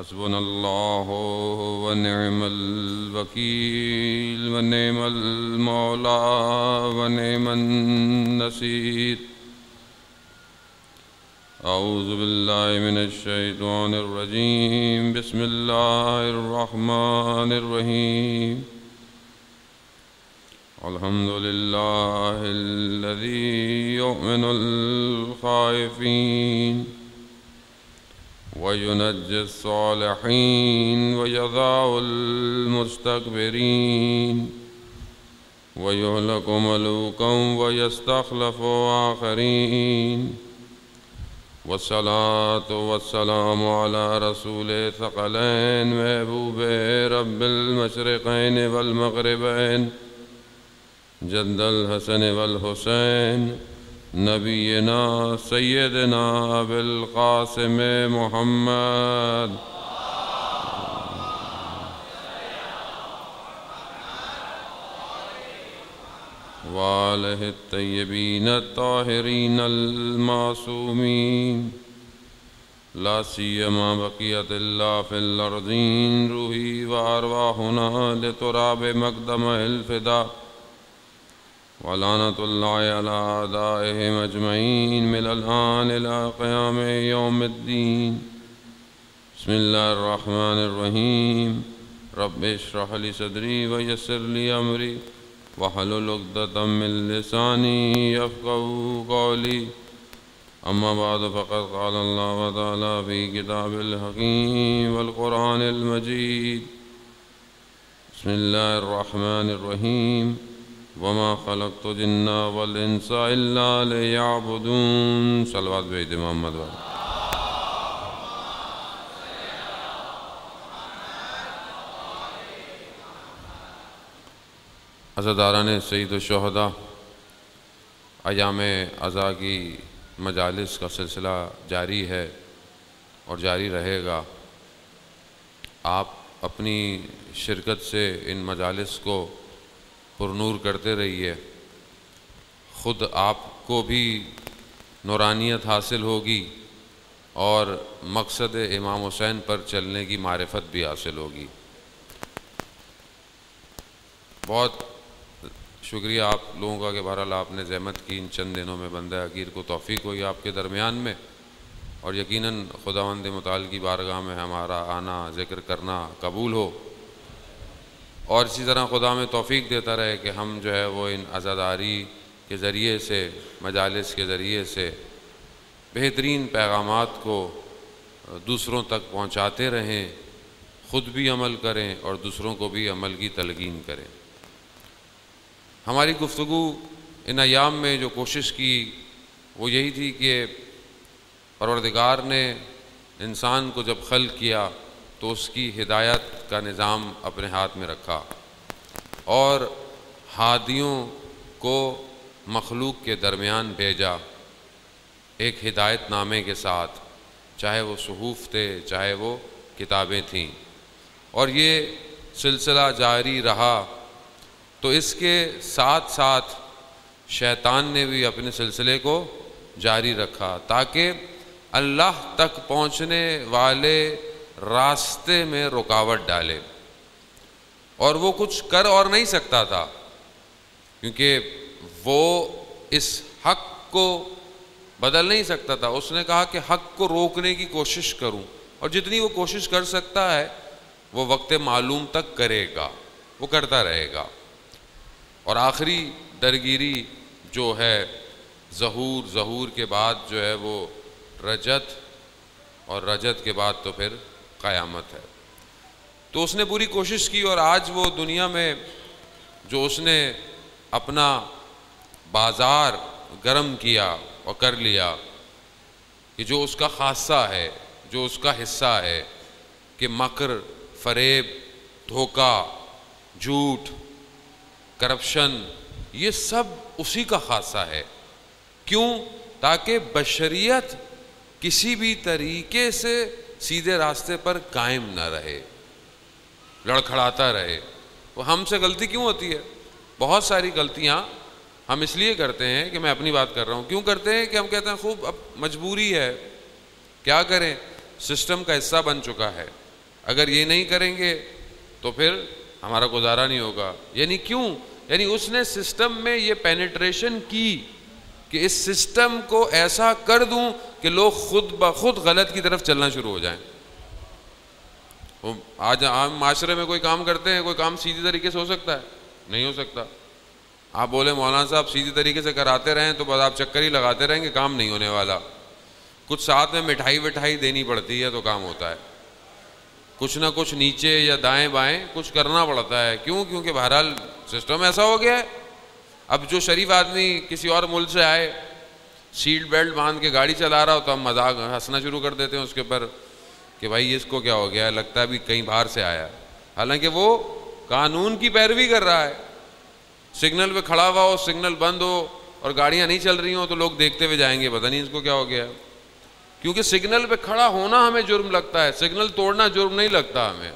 حسبنا الله ونعم الوكيل ونعم المولى ونعم النصير. أعوذ بالله من الشيطان الرجيم. بسم الله الرحمن الرحيم. الحمد لله الذي يؤمن الخائفين وينجي الصالحين ويضع المستكبرين ويهلك ملوكا ويستخلف آخرين. والصلاة والسلام على رسول ثقلين محبوب رب المشرقين والمغربين جد الحسن والحسين نبينا سيدنا أبي القاسم محمد وآله الطيبين الطاهرين المعصومين. لا سيما بقية الله في الأرضين روحي وأرواحنا لتراب مقدمه الفداء. ولعنة الله على أعدائهم أجمعين من الآن إلى قيام يوم الدين. بسم الله الرحمن الرحيم. رب اشرح لي صدري ويسر لي أمري واحلل عقدة من لساني يفقهوا قولي. أما بعد فقد قال الله تعالى في كتابه الحكيم والقرآن المجيد. بسم الله الرحمن الرحيم. وما خلقت الجن والانس الا ليعبدون. صلوات بھیج دے محمد والے. عزاداران سید الشہداء، ایام عزا کی مجالس کا سلسلہ جاری ہے اور جاری رہے گا. آپ اپنی شرکت سے ان مجالس کو پرنور کرتے رہیے. خود آپ کو بھی نورانیت حاصل ہوگی اور مقصد امام حسین پر چلنے کی معرفت بھی حاصل ہوگی. بہت شکریہ آپ لوگوں کا کہ بہرحال آپ نے زحمت کی. ان چند دنوں میں بندہ حقیر کو توفیق ہوئی آپ کے درمیان میں، اور یقیناً خداوند متعال کی بارگاہ میں ہمارا آنا ذکر کرنا قبول ہو، اور اسی طرح خدا میں توفیق دیتا رہے کہ ہم جو ہے وہ ان عزاداری کے ذریعے سے، مجالس کے ذریعے سے بہترین پیغامات کو دوسروں تک پہنچاتے رہیں، خود بھی عمل کریں اور دوسروں کو بھی عمل کی تلقین کریں. ہماری گفتگو ان ایام میں جو کوشش کی وہ یہی تھی کہ پروردگار نے انسان کو جب خلق کیا تو اس کی ہدایت کا نظام اپنے ہاتھ میں رکھا اور ہادیوں کو مخلوق کے درمیان بھیجا ایک ہدایت نامے کے ساتھ، چاہے وہ صحف تھے چاہے وہ کتابیں تھیں. اور یہ سلسلہ جاری رہا تو اس کے ساتھ ساتھ شیطان نے بھی اپنے سلسلے کو جاری رکھا تاکہ اللہ تک پہنچنے والے راستے میں رکاوٹ ڈالے. اور وہ کچھ کر اور نہیں سکتا تھا کیونکہ وہ اس حق کو بدل نہیں سکتا تھا. اس نے کہا کہ حق کو روکنے کی کوشش کروں، اور جتنی وہ کوشش کر سکتا ہے وہ وقت معلوم تک کرے گا، وہ کرتا رہے گا. اور آخری درگیری جو ہے ظہور کے بعد جو ہے وہ رجت، اور رجت کے بعد تو پھر قیامت ہے. تو اس نے پوری کوشش کی، اور آج وہ دنیا میں جو اس نے اپنا بازار گرم کیا اور کر لیا کہ جو اس کا خاصہ ہے، جو اس کا حصہ ہے کہ مکر، فریب، دھوکہ، جھوٹ، کرپشن، یہ سب اسی کا خاصہ ہے. کیوں؟ تاکہ بشریت کسی بھی طریقے سے سیدھے راستے پر قائم نہ رہے، لڑکھڑاتا رہے. وہ ہم سے غلطی کیوں ہوتی ہے؟ بہت ساری غلطیاں ہم اس لیے کرتے ہیں کہ میں اپنی بات کر رہا ہوں. کیوں کرتے ہیں کہ ہم کہتے ہیں خوب اب مجبوری ہے، کیا کریں، سسٹم کا حصہ بن چکا ہے. اگر یہ نہیں کریں گے تو پھر ہمارا گزارا نہیں ہوگا. یعنی کیوں؟ یعنی اس نے سسٹم میں یہ پینیٹریشن کی کہ اس سسٹم کو ایسا کر دوں کہ لوگ خود بخود غلط کی طرف چلنا شروع ہو جائیں. آج عام معاشرے میں کوئی کام کرتے ہیں, کوئی کام سیدھی طریقے سے ہو سکتا ہے؟ نہیں ہو سکتا. آپ بولے مولانا صاحب سیدھی طریقے سے کراتے رہیں تو بس آپ چکر ہی لگاتے رہیں گے, کام نہیں ہونے والا. کچھ ساتھ میں مٹھائی وٹھائی دینی پڑتی ہے تو کام ہوتا ہے. کچھ نہ کچھ نیچے یا دائیں بائیں کچھ کرنا پڑتا ہے. کیوں؟ کیونکہ بہرحال سسٹم ایسا ہو گیا ہے. اب جو شریف آدمی کسی اور ملک سے آئے, سیٹ بیلٹ باندھ کے گاڑی چلا رہا ہو تو ہم مذاق ہنسنا شروع کر دیتے ہیں اس کے اوپر کہ بھائی اس کو کیا ہو گیا ہے, لگتا ہے بھی کہیں باہر سے آیا. حالانکہ وہ قانون کی پیروی کر رہا ہے. سگنل پہ کھڑا ہوا ہو, سگنل بند ہو اور گاڑیاں نہیں چل رہی ہوں تو لوگ دیکھتے ہوئے جائیں گے, پتہ نہیں اس کو کیا ہو گیا. کیونکہ سگنل پہ کھڑا ہونا ہمیں جرم لگتا ہے, سگنل توڑنا جرم نہیں لگتا ہمیں.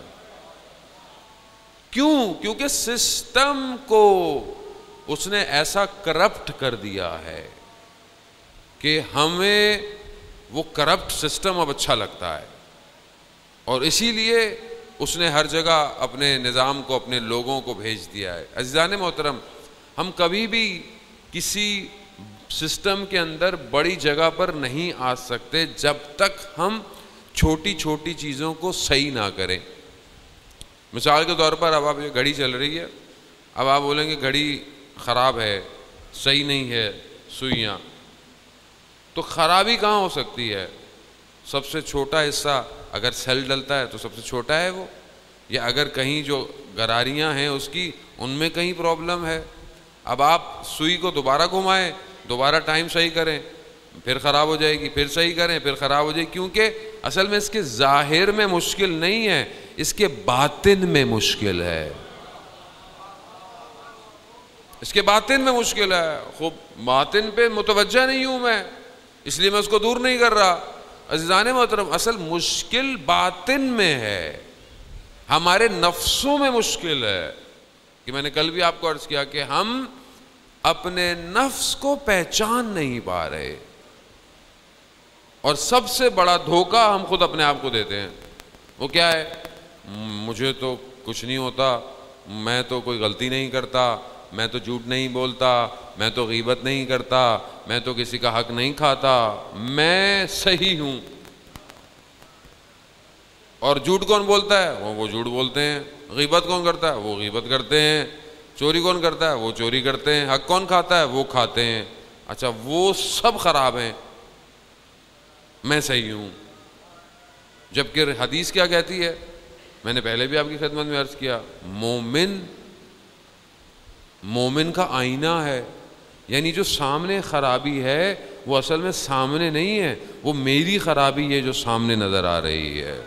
کیوں؟ کیونکہ سسٹم کو اس نے ایسا کرپٹ کر دیا ہے کہ ہمیں وہ کرپٹ سسٹم اب اچھا لگتا ہے, اور اسی لیے اس نے ہر جگہ اپنے نظام کو, اپنے لوگوں کو بھیج دیا ہے. عزیزان محترم, ہم کبھی بھی کسی سسٹم کے اندر بڑی جگہ پر نہیں آ سکتے جب تک ہم چھوٹی چھوٹی چیزوں کو صحیح نہ کریں. مثال کے طور پر اب آپ یہ گھڑی چل رہی ہے, اب آپ بولیں گے گھڑی خراب ہے, صحیح نہیں ہے سوئیاں, تو خرابی کہاں ہو سکتی ہے؟ سب سے چھوٹا حصہ اگر سیل ڈلتا ہے تو سب سے چھوٹا ہے وہ, یا اگر کہیں جو گراریاں ہیں اس کی ان میں کہیں پرابلم ہے. اب آپ سوئی کو دوبارہ گھمائیں, دوبارہ ٹائم صحیح کریں, پھر خراب ہو جائے گی, پھر صحیح کریں, پھر خراب ہو جائے گی. کیونکہ اصل میں اس کے ظاہر میں مشکل نہیں ہے, اس کے باطن میں مشکل ہے. اس کے باطن میں مشکل ہے. خوب باطن پہ متوجہ نہیں ہوں میں, اس لیے میں اس کو دور نہیں کر رہا. عزیزان محترم, اصل مشکل باطن میں ہے, ہمارے نفسوں میں مشکل ہے. کہ میں نے کل بھی آپ کو عرض کیا کہ ہم اپنے نفس کو پہچان نہیں پا رہے, اور سب سے بڑا دھوکہ ہم خود اپنے آپ کو دیتے ہیں. وہ کیا ہے؟ مجھے تو کچھ نہیں ہوتا, میں تو کوئی غلطی نہیں کرتا, میں تو جھوٹ نہیں بولتا, میں تو غیبت نہیں کرتا, میں تو کسی کا حق نہیں کھاتا, میں صحیح ہوں. اور جھوٹ کون بولتا ہے؟ وہ جھوٹ بولتے ہیں. غیبت کون کرتا ہے؟ وہ غیبت کرتے ہیں. چوری کون کرتا ہے؟ وہ چوری کرتے ہیں. حق کون کھاتا ہے؟ وہ کھاتے ہیں. اچھا, وہ سب خراب ہیں, میں صحیح ہوں. جبکہ حدیث کیا کہتی ہے؟ میں نے پہلے بھی آپ کی خدمت میں عرض کیا, مومن کا آئینہ ہے. یعنی جو سامنے خرابی ہے وہ اصل میں سامنے نہیں ہے, وہ میری خرابی ہے جو سامنے نظر آ رہی ہے.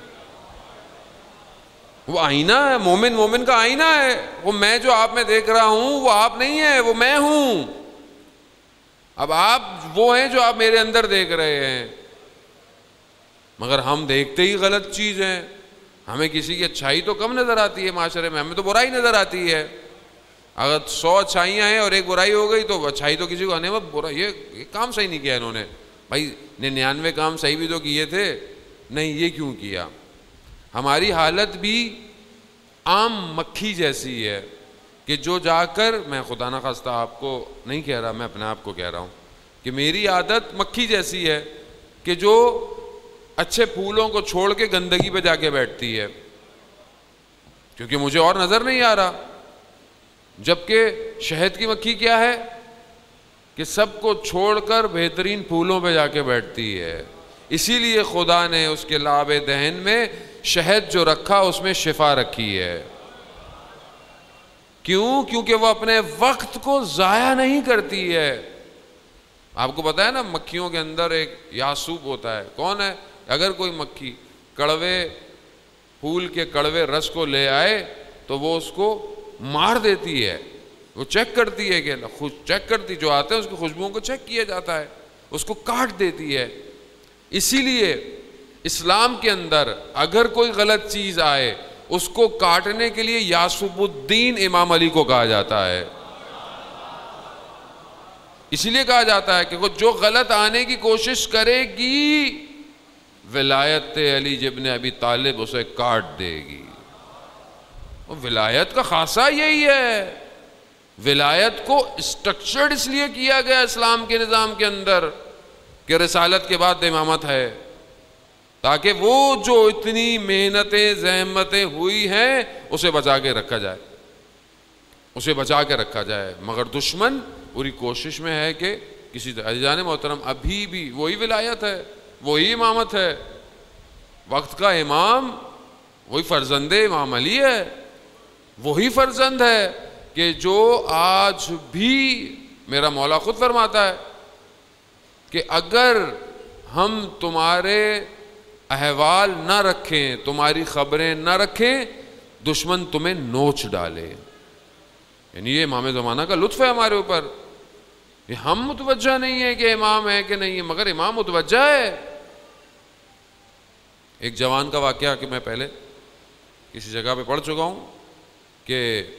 وہ آئینہ ہے, مومن کا آئینہ ہے. وہ میں جو آپ میں دیکھ رہا ہوں وہ آپ نہیں ہے, وہ میں ہوں. اب آپ وہ ہیں جو آپ میرے اندر دیکھ رہے ہیں, مگر ہم دیکھتے ہی غلط چیز ہیں. ہمیں کسی کی اچھائی تو کم نظر آتی ہے معاشرے میں, ہمیں تو برائی نظر آتی ہے. اگر 100 اچھائیاں ہیں اور ایک برائی ہو گئی تو اچھائی تو کسی کو آنے میں برا, یہ کام صحیح نہیں کیا انہوں نے. بھائی 99 کام صحیح بھی تو کیے تھے, نہیں یہ کیوں کیا؟ ہماری حالت بھی عام مکھی جیسی ہے کہ جو جا کر, میں خدا نخواستہ آپ کو نہیں کہہ رہا, میں اپنے آپ کو کہہ رہا ہوں کہ میری عادت مکھی جیسی ہے کہ جو اچھے پھولوں کو چھوڑ کے گندگی پہ جا کے بیٹھتی ہے, کیونکہ مجھے اور نظر نہیں آ رہا. جبکہ شہد کی مکھی کیا ہے کہ سب کو چھوڑ کر بہترین پھولوں پہ جا کے بیٹھتی ہے. اسی لیے خدا نے اس کے لعاب دہن میں شہد جو رکھا اس میں شفا رکھی ہے. کیوں؟ کیونکہ وہ اپنے وقت کو ضائع نہیں کرتی ہے. آپ کو پتا ہے نا, مکھیوں کے اندر ایک یاسوب ہوتا ہے. کون ہے؟ اگر کوئی مکھی کڑوے پھول کے کڑوے رس کو لے آئے تو وہ اس کو مار دیتی ہے. وہ چیک کرتی ہے کہ چیک کرتی, جو آتے ہیں اس کی خوشبوؤں کو چیک کیا جاتا ہے, اس کو کاٹ دیتی ہے. اسی لیے اسلام کے اندر اگر کوئی غلط چیز آئے اس کو کاٹنے کے لیے یاسوب الدین امام علی کو کہا جاتا ہے. اسی لیے کہا جاتا ہے کہ جو غلط آنے کی کوشش کرے گی ولایت علی ابن ابی طالب اسے کاٹ دے گی۔ ولایت کا خاصہ یہی ہے، ولایت کو اسٹرکچرڈ اس لیے کیا گیا اسلام کے نظام کے اندر کہ رسالت کے بعد امامت ہے، تاکہ وہ جو اتنی محنتیں زحمتیں ہوئی ہیں اسے بچا کے رکھا جائے، اسے بچا کے رکھا جائے۔ مگر دشمن پوری کوشش میں ہے کہ کسی طرح عزیزان محترم ابھی بھی وہی ولایت ہے، وہی امامت ہے، وقت کا امام وہی فرزند امام علی ہے، وہی فرزند ہے کہ جو آج بھی میرا مولا خود فرماتا ہے کہ اگر ہم تمہارے احوال نہ رکھیں، تمہاری خبریں نہ رکھیں، دشمن تمہیں نوچ ڈالے۔ یعنی یہ امام زمانہ کا لطف ہے ہمارے اوپر، یہ ہم متوجہ نہیں ہے کہ امام ہے کہ نہیں ہے، مگر امام متوجہ ہے۔ ایک جوان کا واقعہ کہ میں پہلے کسی جگہ پہ پڑھ چکا ہوں کہ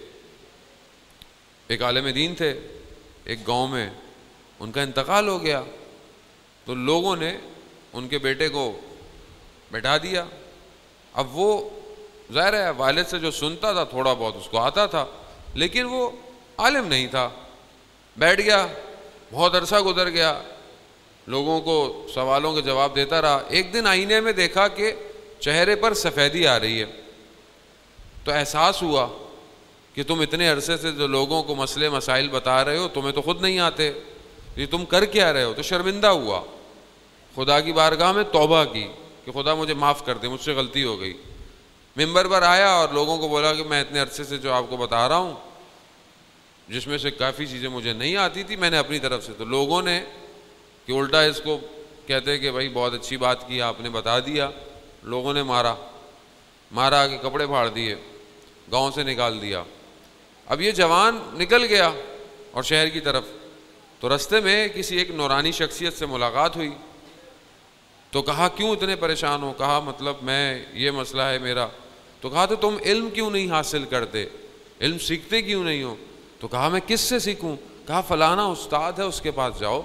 ایک عالم دین تھے ایک گاؤں میں، ان کا انتقال ہو گیا تو لوگوں نے ان کے بیٹے کو بٹھا دیا۔ اب وہ ظاہر ہے والد سے جو سنتا تھا تھوڑا بہت اس کو آتا تھا، لیکن وہ عالم نہیں تھا، بیٹھ گیا، بہت عرصہ گزر گیا، لوگوں کو سوالوں کے جواب دیتا رہا۔ ایک دن آئینے میں دیکھا کہ چہرے پر سفیدی آ رہی ہے، تو احساس ہوا کہ تم اتنے عرصے سے جو لوگوں کو مسئلے مسائل بتا رہے ہو تمہیں تو خود نہیں آتے، یہ تم کر کیا رہے ہو؟ تو شرمندہ ہوا، خدا کی بارگاہ میں توبہ کی کہ خدا مجھے معاف کر دے، مجھ سے غلطی ہو گئی۔ ممبر پر آیا اور لوگوں کو بولا کہ میں اتنے عرصے سے جو آپ کو بتا رہا ہوں جس میں سے کافی چیزیں مجھے نہیں آتی تھی، میں نے اپنی طرف سے، تو لوگوں نے کہ الٹا اس کو کہتے کہ بھائی بہت اچھی بات کی آپ نے بتا دیا، لوگوں نے مارا کہ کپڑے پھاڑ دیے، گاؤں سے نکال دیا۔ اب یہ جوان نکل گیا اور شہر کی طرف، تو رستے میں کسی ایک نورانی شخصیت سے ملاقات ہوئی، تو کہا کیوں اتنے پریشان ہو؟ کہا مطلب میں یہ مسئلہ ہے میرا۔ تو کہا تو تم علم کیوں نہیں حاصل کرتے، علم سیکھتے کیوں نہیں ہو؟ تو کہا میں کس سے سیکھوں؟ کہا فلانا استاد ہے اس کے پاس جاؤ،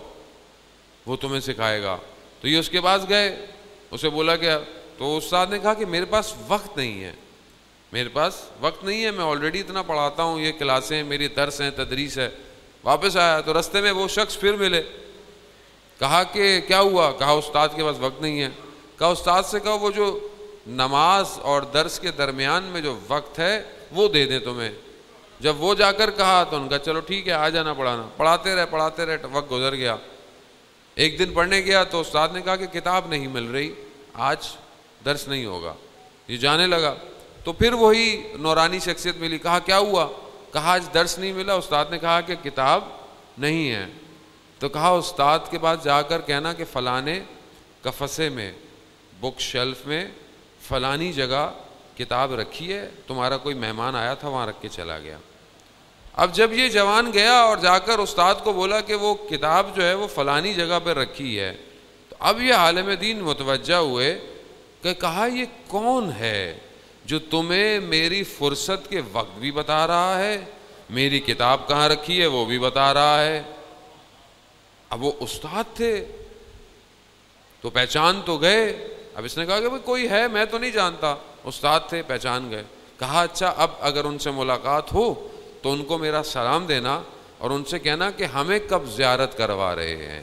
وہ تمہیں سکھائے گا۔ تو یہ اس کے پاس گئے، اسے بولا گیا، تو استاد نے کہا کہ میرے پاس وقت نہیں ہے، میرے پاس وقت نہیں ہے، میں آلریڈی اتنا پڑھاتا ہوں، یہ کلاسیں میری درس ہیں، تدریس ہے۔ واپس آیا تو رستے میں وہ شخص پھر ملے، کہا کہ کیا ہوا؟ کہا استاد کے پاس وقت نہیں ہے۔ کہا استاد سے کہو وہ جو نماز اور درس کے درمیان میں جو وقت ہے وہ دے دیں تمہیں۔ جب وہ جا کر کہا تو ان کا چلو ٹھیک ہے آ جانا پڑھانا۔ پڑھاتے رہے، وقت گزر گیا۔ ایک دن پڑھنے گیا تو استاد نے کہا کہ کتاب نہیں مل رہی، آج درس نہیں ہوگا۔ یہ جانے لگا تو پھر وہی نورانی شخصیت ملی، کہا کیا ہوا؟ کہا آج درس نہیں ملا، استاد نے کہا کہ کتاب نہیں ہے۔ تو کہا استاد کے پاس جا کر کہنا کہ فلانے قفسے میں، بک شیلف میں فلانی جگہ کتاب رکھی ہے، تمہارا کوئی مہمان آیا تھا وہاں رکھ کے چلا گیا۔ اب جب یہ جوان گیا اور جا کر استاد کو بولا کہ وہ کتاب جو ہے وہ فلانی جگہ پہ رکھی ہے، تو اب یہ عالم دین متوجہ ہوئے کہ کہا یہ کون ہے جو تمہیں میری فرصت کے وقت بھی بتا رہا ہے، میری کتاب کہاں رکھی ہے وہ بھی بتا رہا ہے۔ اب وہ استاد تھے تو پہچان تو گئے۔ اب اس نے کہا کہ کوئی ہے میں تو نہیں جانتا، استاد تھے پہچان گئے۔ کہا اچھا اب اگر ان سے ملاقات ہو تو ان کو میرا سلام دینا اور ان سے کہنا کہ ہمیں کب زیارت کروا رہے ہیں۔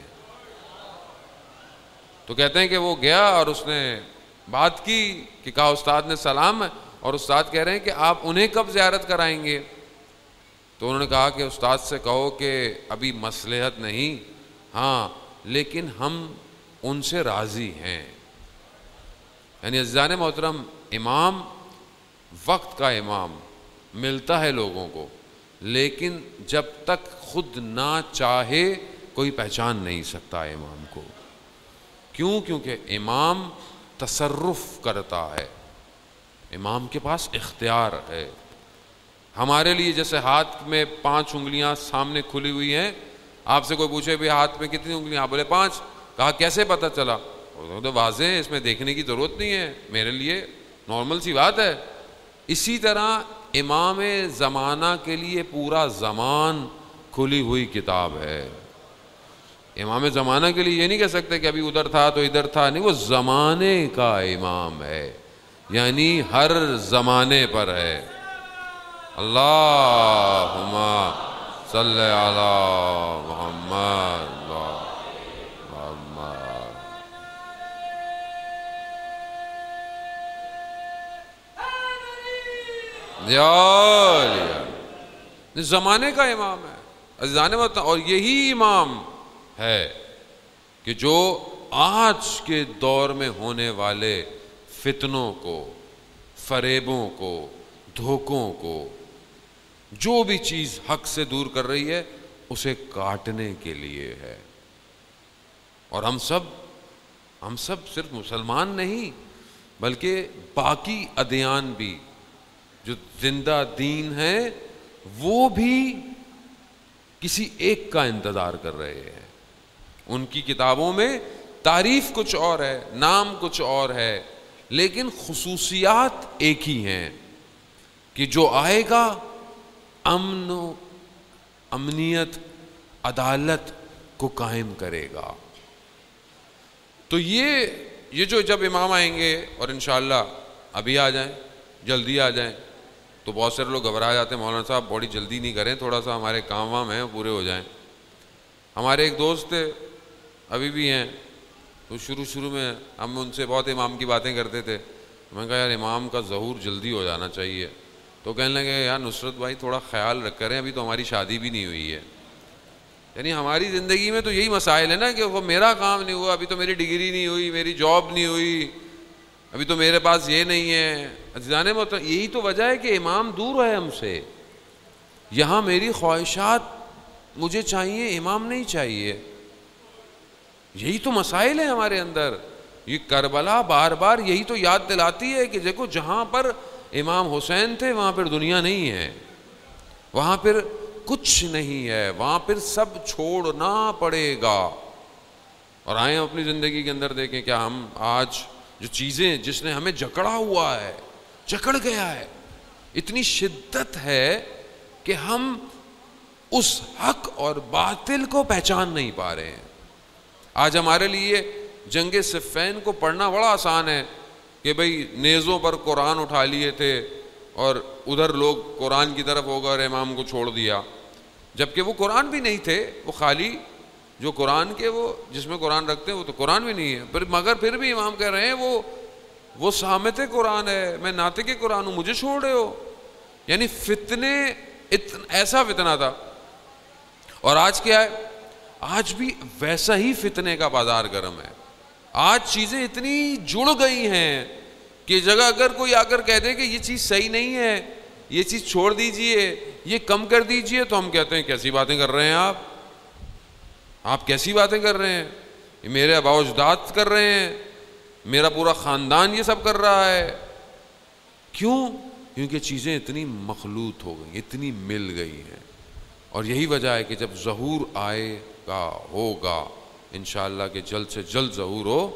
تو کہتے ہیں کہ وہ گیا اور اس نے بات کی کہ کہا استاد نے سلام ہے، اور استاد کہہ رہے ہیں کہ آپ انہیں کب زیارت کرائیں گے؟ تو انہوں نے کہا کہ استاد سے کہو کہ ابھی مصلحت نہیں، ہاں لیکن ہم ان سے راضی ہیں۔ یعنی عزیزان محترم، امام وقت کا امام ملتا ہے لوگوں کو، لیکن جب تک خود نہ چاہے کوئی پہچان نہیں سکتا امام کو۔ کیوں؟ کیونکہ امام تصرف کرتا ہے، امام کے پاس اختیار ہے۔ ہمارے لیے جیسے ہاتھ میں 5 انگلیاں سامنے کھلی ہوئی ہیں، آپ سے کوئی پوچھے بھی ہاتھ میں کتنی انگلیاں، آپ بولے 5، کہا کیسے پتہ چلا؟ تو واضح ہے، اس میں دیکھنے کی ضرورت نہیں ہے، میرے لیے نارمل سی بات ہے۔ اسی طرح امام زمانہ کے لیے پورا زمان کھلی ہوئی کتاب ہے۔ امام زمانہ کے لیے یہ نہیں کہہ سکتے کہ ابھی ادھر تھا تو ادھر تھا، نہیں، وہ زمانے کا امام ہے، یعنی ہر زمانے پر ہے۔ اللہم صلی علی محمد زمانے کا امام ہے عزیزان وطن۔ اور یہی امام ہے کہ جو آج کے دور میں ہونے والے فتنوں کو، فریبوں کو، دھوکوں کو، جو بھی چیز حق سے دور کر رہی ہے اسے کاٹنے کے لیے ہے۔ اور ہم سب صرف مسلمان نہیں بلکہ باقی ادیان بھی جو زندہ دین ہیں وہ بھی کسی ایک کا انتظار کر رہے ہیں۔ ان کی کتابوں میں تعریف کچھ اور ہے، نام کچھ اور ہے، لیکن خصوصیات ایک ہی ہیں کہ جو آئے گا امن و امنیت، عدالت کو قائم کرے گا۔ تو یہ جو جب امام آئیں گے اور انشاءاللہ ابھی آ جائیں، جلدی آ جائیں، تو بہت سارے لوگ گھبرا جاتے ہیں، مولانا صاحب بڑی جلدی نہیں کریں، تھوڑا سا ہمارے کام وام ہیں پورے ہو جائیں۔ ہمارے ایک دوست تھے، ابھی بھی ہیں، تو شروع میں ہم ان سے بہت امام کی باتیں کرتے تھے۔ میں نے کہا یار امام کا ظہور جلدی ہو جانا چاہیے، تو کہنے لگے یار نصرت بھائی تھوڑا خیال رکھ کریں، ابھی تو ہماری شادی بھی نہیں ہوئی ہے۔ یعنی ہماری زندگی میں تو یہی مسائل ہے نا کہ وہ میرا کام نہیں ہوا، ابھی تو میری ڈگری نہیں ہوئی، میری جاب نہیں ہوئی، ابھی تو میرے پاس یہ نہیں ہے۔ عزیزان محترم، یہی تو وجہ ہے کہ امام دور ہے ہم سے۔ یہاں میری خواہشات مجھے چاہیے، امام نہیں چاہیے۔ یہی تو مسائل ہیں ہمارے اندر۔ یہ کربلا بار بار یہی تو یاد دلاتی ہے کہ دیکھو جہاں پر امام حسین تھے وہاں پر دنیا نہیں ہے، وہاں پر کچھ نہیں ہے، وہاں پر سب چھوڑنا پڑے گا۔ اور آئیں اپنی زندگی کے اندر دیکھیں کیا ہم آج جو چیزیں جس نے ہمیں جکڑا ہوا ہے، جکڑ گیا ہے، اتنی شدت ہے کہ ہم اس حق اور باطل کو پہچان نہیں پا رہے ہیں۔ آج ہمارے لیے جنگ صفین کو پڑھنا بڑا آسان ہے کہ بھئی نیزوں پر قرآن اٹھا لیے تھے اور ادھر لوگ قرآن کی طرف ہو گئے اور امام کو چھوڑ دیا، جبکہ وہ قرآن بھی نہیں تھے، وہ خالی جو قرآن کے وہ جس میں قرآن رکھتے ہیں وہ تو قرآن بھی نہیں ہے، مگر پھر بھی امام کہہ رہے ہیں وہ سامت قرآن ہے، میں ناطق قرآن ہوں، مجھے چھوڑ رہے ہو۔ یعنی فتنے ایسا فتنہ تھا۔ اور آج کیا ہے؟ آج بھی ویسا ہی فتنے کا بازار گرم ہے۔ آج چیزیں اتنی جڑ گئی ہیں کہ جگہ اگر کوئی آ کر کہہ دے کہ یہ چیز صحیح نہیں ہے، یہ چیز چھوڑ دیجئے، یہ کم کر دیجئے، تو ہم کہتے ہیں کیسی باتیں کر رہے ہیں آپ کیسی باتیں کر رہے ہیں؟ یہ میرے آباء و اجداد کر رہے ہیں، میرا پورا خاندان یہ سب کر رہا ہے۔ کیوں؟ کیونکہ چیزیں اتنی مخلوط ہو گئی، اتنی مل گئی ہیں۔ اور یہی وجہ ہے کہ جب ظہور آئے گا، ہوگا انشاءاللہ کہ جلد سے جلد ظہور ہو،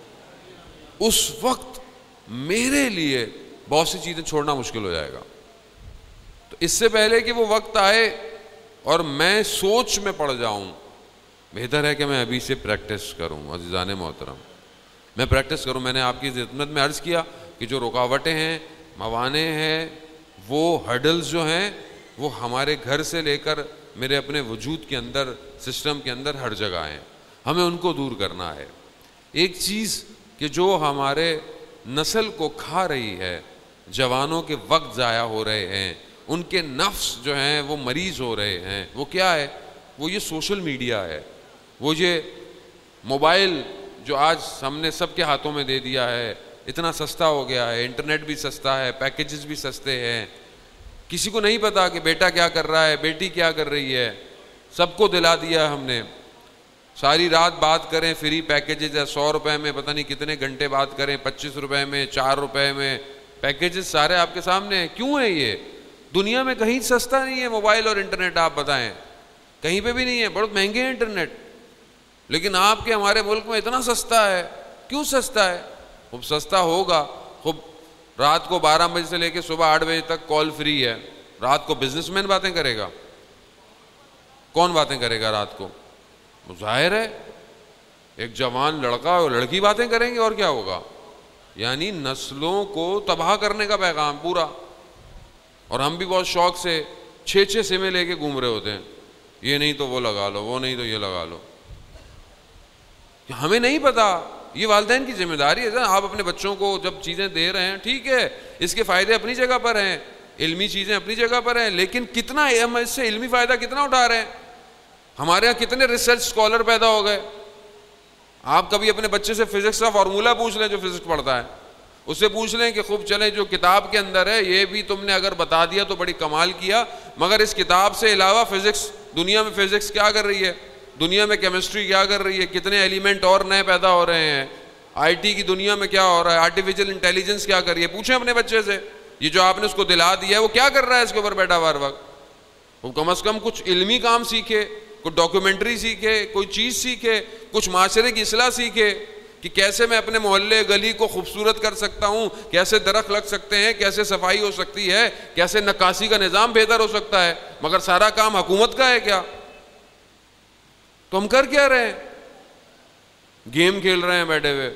اس وقت میرے لیے بہت سی چیزیں چھوڑنا مشکل ہو جائے گا۔ تو اس سے پہلے کہ وہ وقت آئے اور میں سوچ میں پڑ جاؤں، بہتر ہے کہ میں ابھی سے پریکٹس کروں۔ عزیزان محترم، میں پریکٹس کروں۔ میں نے آپ کی خدمت میں عرض کیا کہ جو رکاوٹیں ہیں، موانع ہیں، وہ ہرڈلز جو ہیں وہ ہمارے گھر سے لے کر میرے اپنے وجود کے اندر، سسٹم کے اندر ہر جگہ ہیں، ہمیں ان کو دور کرنا ہے۔ ایک چیز کہ جو ہمارے نسل کو کھا رہی ہے، جوانوں کے وقت ضائع ہو رہے ہیں، ان کے نفس جو ہیں وہ مریض ہو رہے ہیں، وہ کیا ہے؟ وہ یہ سوشل میڈیا ہے، وہ یہ موبائل جو آج ہم نے سب کے ہاتھوں میں دے دیا ہے، اتنا سستا ہو گیا ہے، انٹرنیٹ بھی سستا ہے، پیکیجز بھی سستے ہیں، کسی کو نہیں پتا کہ بیٹا کیا کر رہا ہے، بیٹی کیا کر رہی ہے، سب کو دلا دیا ہم نے۔ ساری رات بات کریں، فری پیکیجز ہے، 100 روپے میں پتہ نہیں کتنے گھنٹے بات کریں، 25 روپے میں، 4 روپے میں، پیکیجز سارے آپ کے سامنے ہیں۔ کیوں ہے یہ؟ دنیا میں کہیں سستا نہیں ہے موبائل اور انٹرنیٹ، آپ بتائیں، کہیں پہ بھی نہیں ہے، بہت مہنگے ہیں انٹرنیٹ، لیکن آپ کے ہمارے ملک میں اتنا سستا ہے۔ کیوں سستا ہے؟ خوب سستا ہوگا، خوب رات کو 12 بجے سے لے کے صبح 8 بجے تک کال فری ہے۔ رات کو بزنس مین باتیں کرے گا؟ کون باتیں کرے گا رات کو؟ ظاہر ہے ایک جوان لڑکا اور لڑکی باتیں کریں گے اور کیا ہوگا. یعنی نسلوں کو تباہ کرنے کا پیغام پورا. اور ہم بھی بہت شوق سے 6 سمیں لے کے گھوم رہے ہوتے ہیں, یہ نہیں تو وہ لگا لو, وہ نہیں تو یہ لگا لو. ہمیں نہیں پتا, یہ والدین کی ذمہ داری ہے. آپ اپنے بچوں کو جب چیزیں دے رہے ہیں ٹھیک ہے, اس کے فائدے اپنی جگہ پر ہیں, علمی چیزیں اپنی جگہ پر ہیں, لیکن کتنا ہم اس سے علمی فائدہ کتنا اٹھا رہے ہیں. ہمارے یہاں کتنے ریسرچ اسکالر پیدا ہو گئے. آپ کبھی اپنے بچے سے فزکس کا فارمولہ پوچھ لیں جو فزکس پڑھتا ہے, اس سے پوچھ لیں کہ خوب چلیں جو کتاب کے اندر ہے یہ بھی تم نے اگر بتا دیا تو بڑی کمال کیا, مگر اس کتاب سے علاوہ فزکس, دنیا میں فزکس کیا کر رہی ہے, دنیا میں کیمسٹری کیا کر رہی ہے, کتنے ایلیمنٹ اور نئے پیدا ہو رہے ہیں, آئی ٹی کی دنیا میں کیا ہو رہا ہے, آرٹیفیشل انٹیلیجنس کیا کر رہی ہے. پوچھیں اپنے بچے سے, یہ جو آپ نے اس کو دلا دیا ہے وہ کیا کر رہا ہے اس کے اوپر بیٹھا ہوا ہر وقت. وہ کم از کم کچھ علمی کام سیکھے, کوئی ڈاکیومنٹری سیکھے, کوئی چیز سیکھے, کچھ معاشرے کی اصلاح سیکھے کہ کیسے میں اپنے محلے گلی کو خوبصورت کر سکتا ہوں, کیسے درخت لگ سکتے ہیں, کیسے صفائی ہو سکتی ہے, کیسے نکاسی کا نظام بہتر ہو سکتا ہے. مگر سارا کام حکومت کا ہے کیا؟ تو ہم کر کیا رہے ہیں؟ گیم کھیل رہے ہیں بیٹھے ہوئے,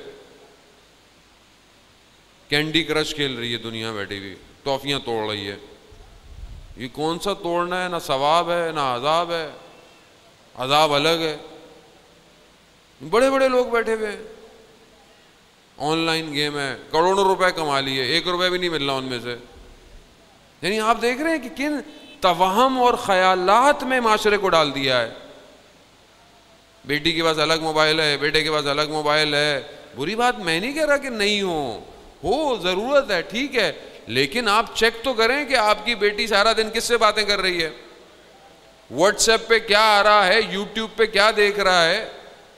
کینڈی کرش کھیل رہی ہے دنیا بیٹھی ہوئی, ٹافیاں توڑ رہی ہے. یہ کون سا توڑنا ہے؟ نہ ثواب ہے نہ عذاب ہے, عذاب الگ ہے. بڑے بڑے لوگ بیٹھے ہوئے ہیں, آن لائن گیم ہے, کروڑوں روپے کما لیے, 1 روپے بھی نہیں مل رہا ان میں سے. یعنی آپ دیکھ رہے ہیں کہ کن توہم اور خیالات میں معاشرے کو ڈال دیا ہے. بیٹی کے پاس الگ موبائل ہے, بیٹے کے پاس الگ موبائل ہے. بری بات میں نہیں کہہ رہا کہ نہیں ہو ضرورت ہے, ٹھیک ہے, لیکن آپ چیک تو کریں کہ آپ کی بیٹی سارا دن کس سے باتیں کر رہی ہے, واٹس ایپ پہ کیا آ رہا ہے, یوٹیوب پہ کیا دیکھ رہا ہے,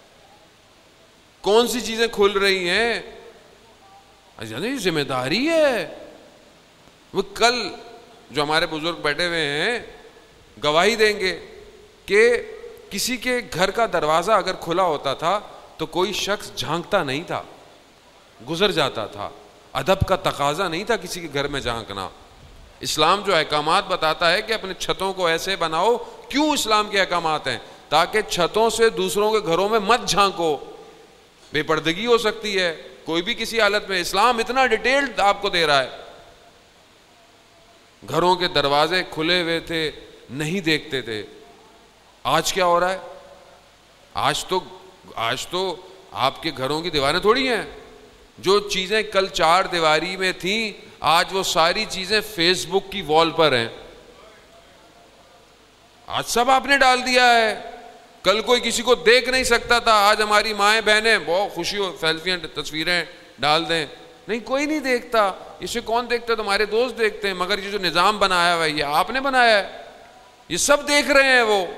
کون سی چیزیں کھل رہی ہیں. یہ ذمہ داری ہے. وہ کل جو ہمارے بزرگ بیٹھے ہوئے ہیں گواہی دیں گے کہ کسی کے گھر کا دروازہ اگر کھلا ہوتا تھا تو کوئی شخص جھانکتا نہیں تھا, گزر جاتا تھا. ادب کا تقاضا نہیں تھا کسی کے گھر میں جھانکنا. اسلام جو احکامات بتاتا ہے کہ اپنے چھتوں کو ایسے بناؤ, کیوں اسلام کے احکامات ہیں؟ تاکہ چھتوں سے دوسروں کے گھروں میں مت جھانکو, بے پردگی ہو سکتی ہے کوئی بھی کسی حالت میں. اسلام اتنا ڈیٹیلڈ آپ کو دے رہا ہے. گھروں کے دروازے کھلے ہوئے تھے, نہیں دیکھتے تھے. آج کیا ہو رہا ہے؟ آج تو آپ کے گھروں کی دیواریں تھوڑی ہیں. جو چیزیں کل 4 دیواری میں تھیں آج وہ ساری چیزیں فیس بک کی وال پر ہیں. آج سب آپ نے ڈال دیا ہے. کل کوئی کسی کو دیکھ نہیں سکتا تھا, آج ہماری مائیں بہنیں بہت خوشی ہو سیلفیاں تصویریں ڈال دیں. نہیں, کوئی نہیں دیکھتا. اسے کون دیکھتا؟ تمہارے دوست دیکھتے ہیں. مگر یہ جو نظام بنایا ہوا ہے یہ آپ نے بنایا ہے, یہ سب دیکھ رہے ہیں, وہ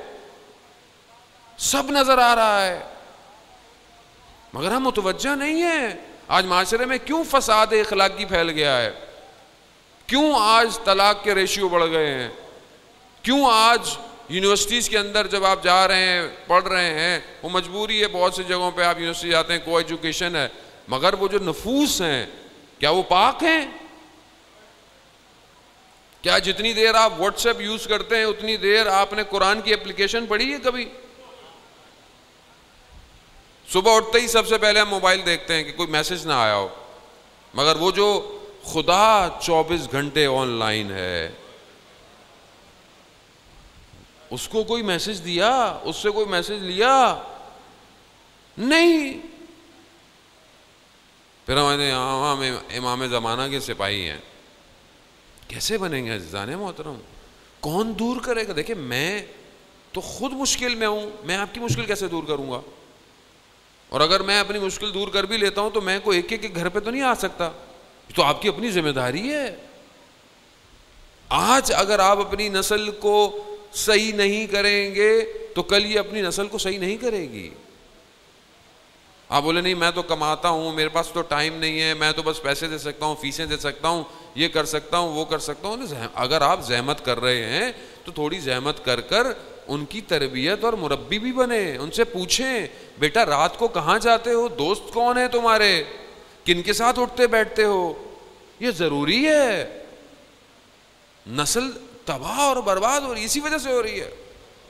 سب نظر آ رہا ہے, مگر ہم متوجہ نہیں ہیں. آج معاشرے میں کیوں فساد اخلاقی پھیل گیا ہے؟ کیوں آج طلاق کے ریشیو بڑھ گئے ہیں؟ کیوں آج یونیورسٹیز کے اندر جب آپ جا رہے ہیں پڑھ رہے ہیں, وہ مجبوری ہے, بہت سی جگہوں پہ آپ یونیورسٹی جاتے ہیں کو ایجوکیشن ہے, مگر وہ جو نفوس ہیں کیا وہ پاک ہیں؟ کیا جتنی دیر آپ واٹس ایپ یوز کرتے ہیں اتنی دیر آپ نے قرآن کی اپلیکیشن پڑھی ہے کبھی؟ صبح اٹھتے ہی سب سے پہلے ہم موبائل دیکھتے ہیں کہ کوئی میسج نہ آیا ہو, مگر وہ جو خدا 24 گھنٹے آن لائن ہے اس کو کوئی میسج دیا, اس سے کوئی میسج لیا نہیں. پھر ہم امام زمانہ کے سپاہی ہیں, کیسے بنیں گے عزیزان محترم؟ کون دور کرے گا؟ دیکھیں میں تو خود مشکل میں ہوں, میں آپ کی مشکل کیسے دور کروں گا؟ اور اگر میں اپنی مشکل دور کر بھی لیتا ہوں تو میں کوئی ایک کے گھر پہ تو نہیں آ سکتا, تو آپ کی اپنی ذمہ داری ہے. آج اگر آپ اپنی نسل کو صحیح نہیں کریں گے تو کل یہ اپنی نسل کو صحیح نہیں کرے گی. آپ بولے نہیں میں تو کماتا ہوں, میرے پاس تو ٹائم نہیں ہے, میں تو بس پیسے دے سکتا ہوں, فیسیں دے سکتا ہوں, یہ کر سکتا ہوں, وہ کر سکتا ہوں. اگر آپ زحمت کر رہے ہیں تو تھوڑی زحمت کر ان کی تربیت اور مربی بھی بنے. ان سے پوچھیں بیٹا رات کو کہاں جاتے ہو, دوست کون ہیں تمہارے, کن کے ساتھ اٹھتے بیٹھتے ہو. یہ ضروری ہے. نسل تباہ اور برباد ہو رہی, اسی وجہ سے ہو رہی ہے.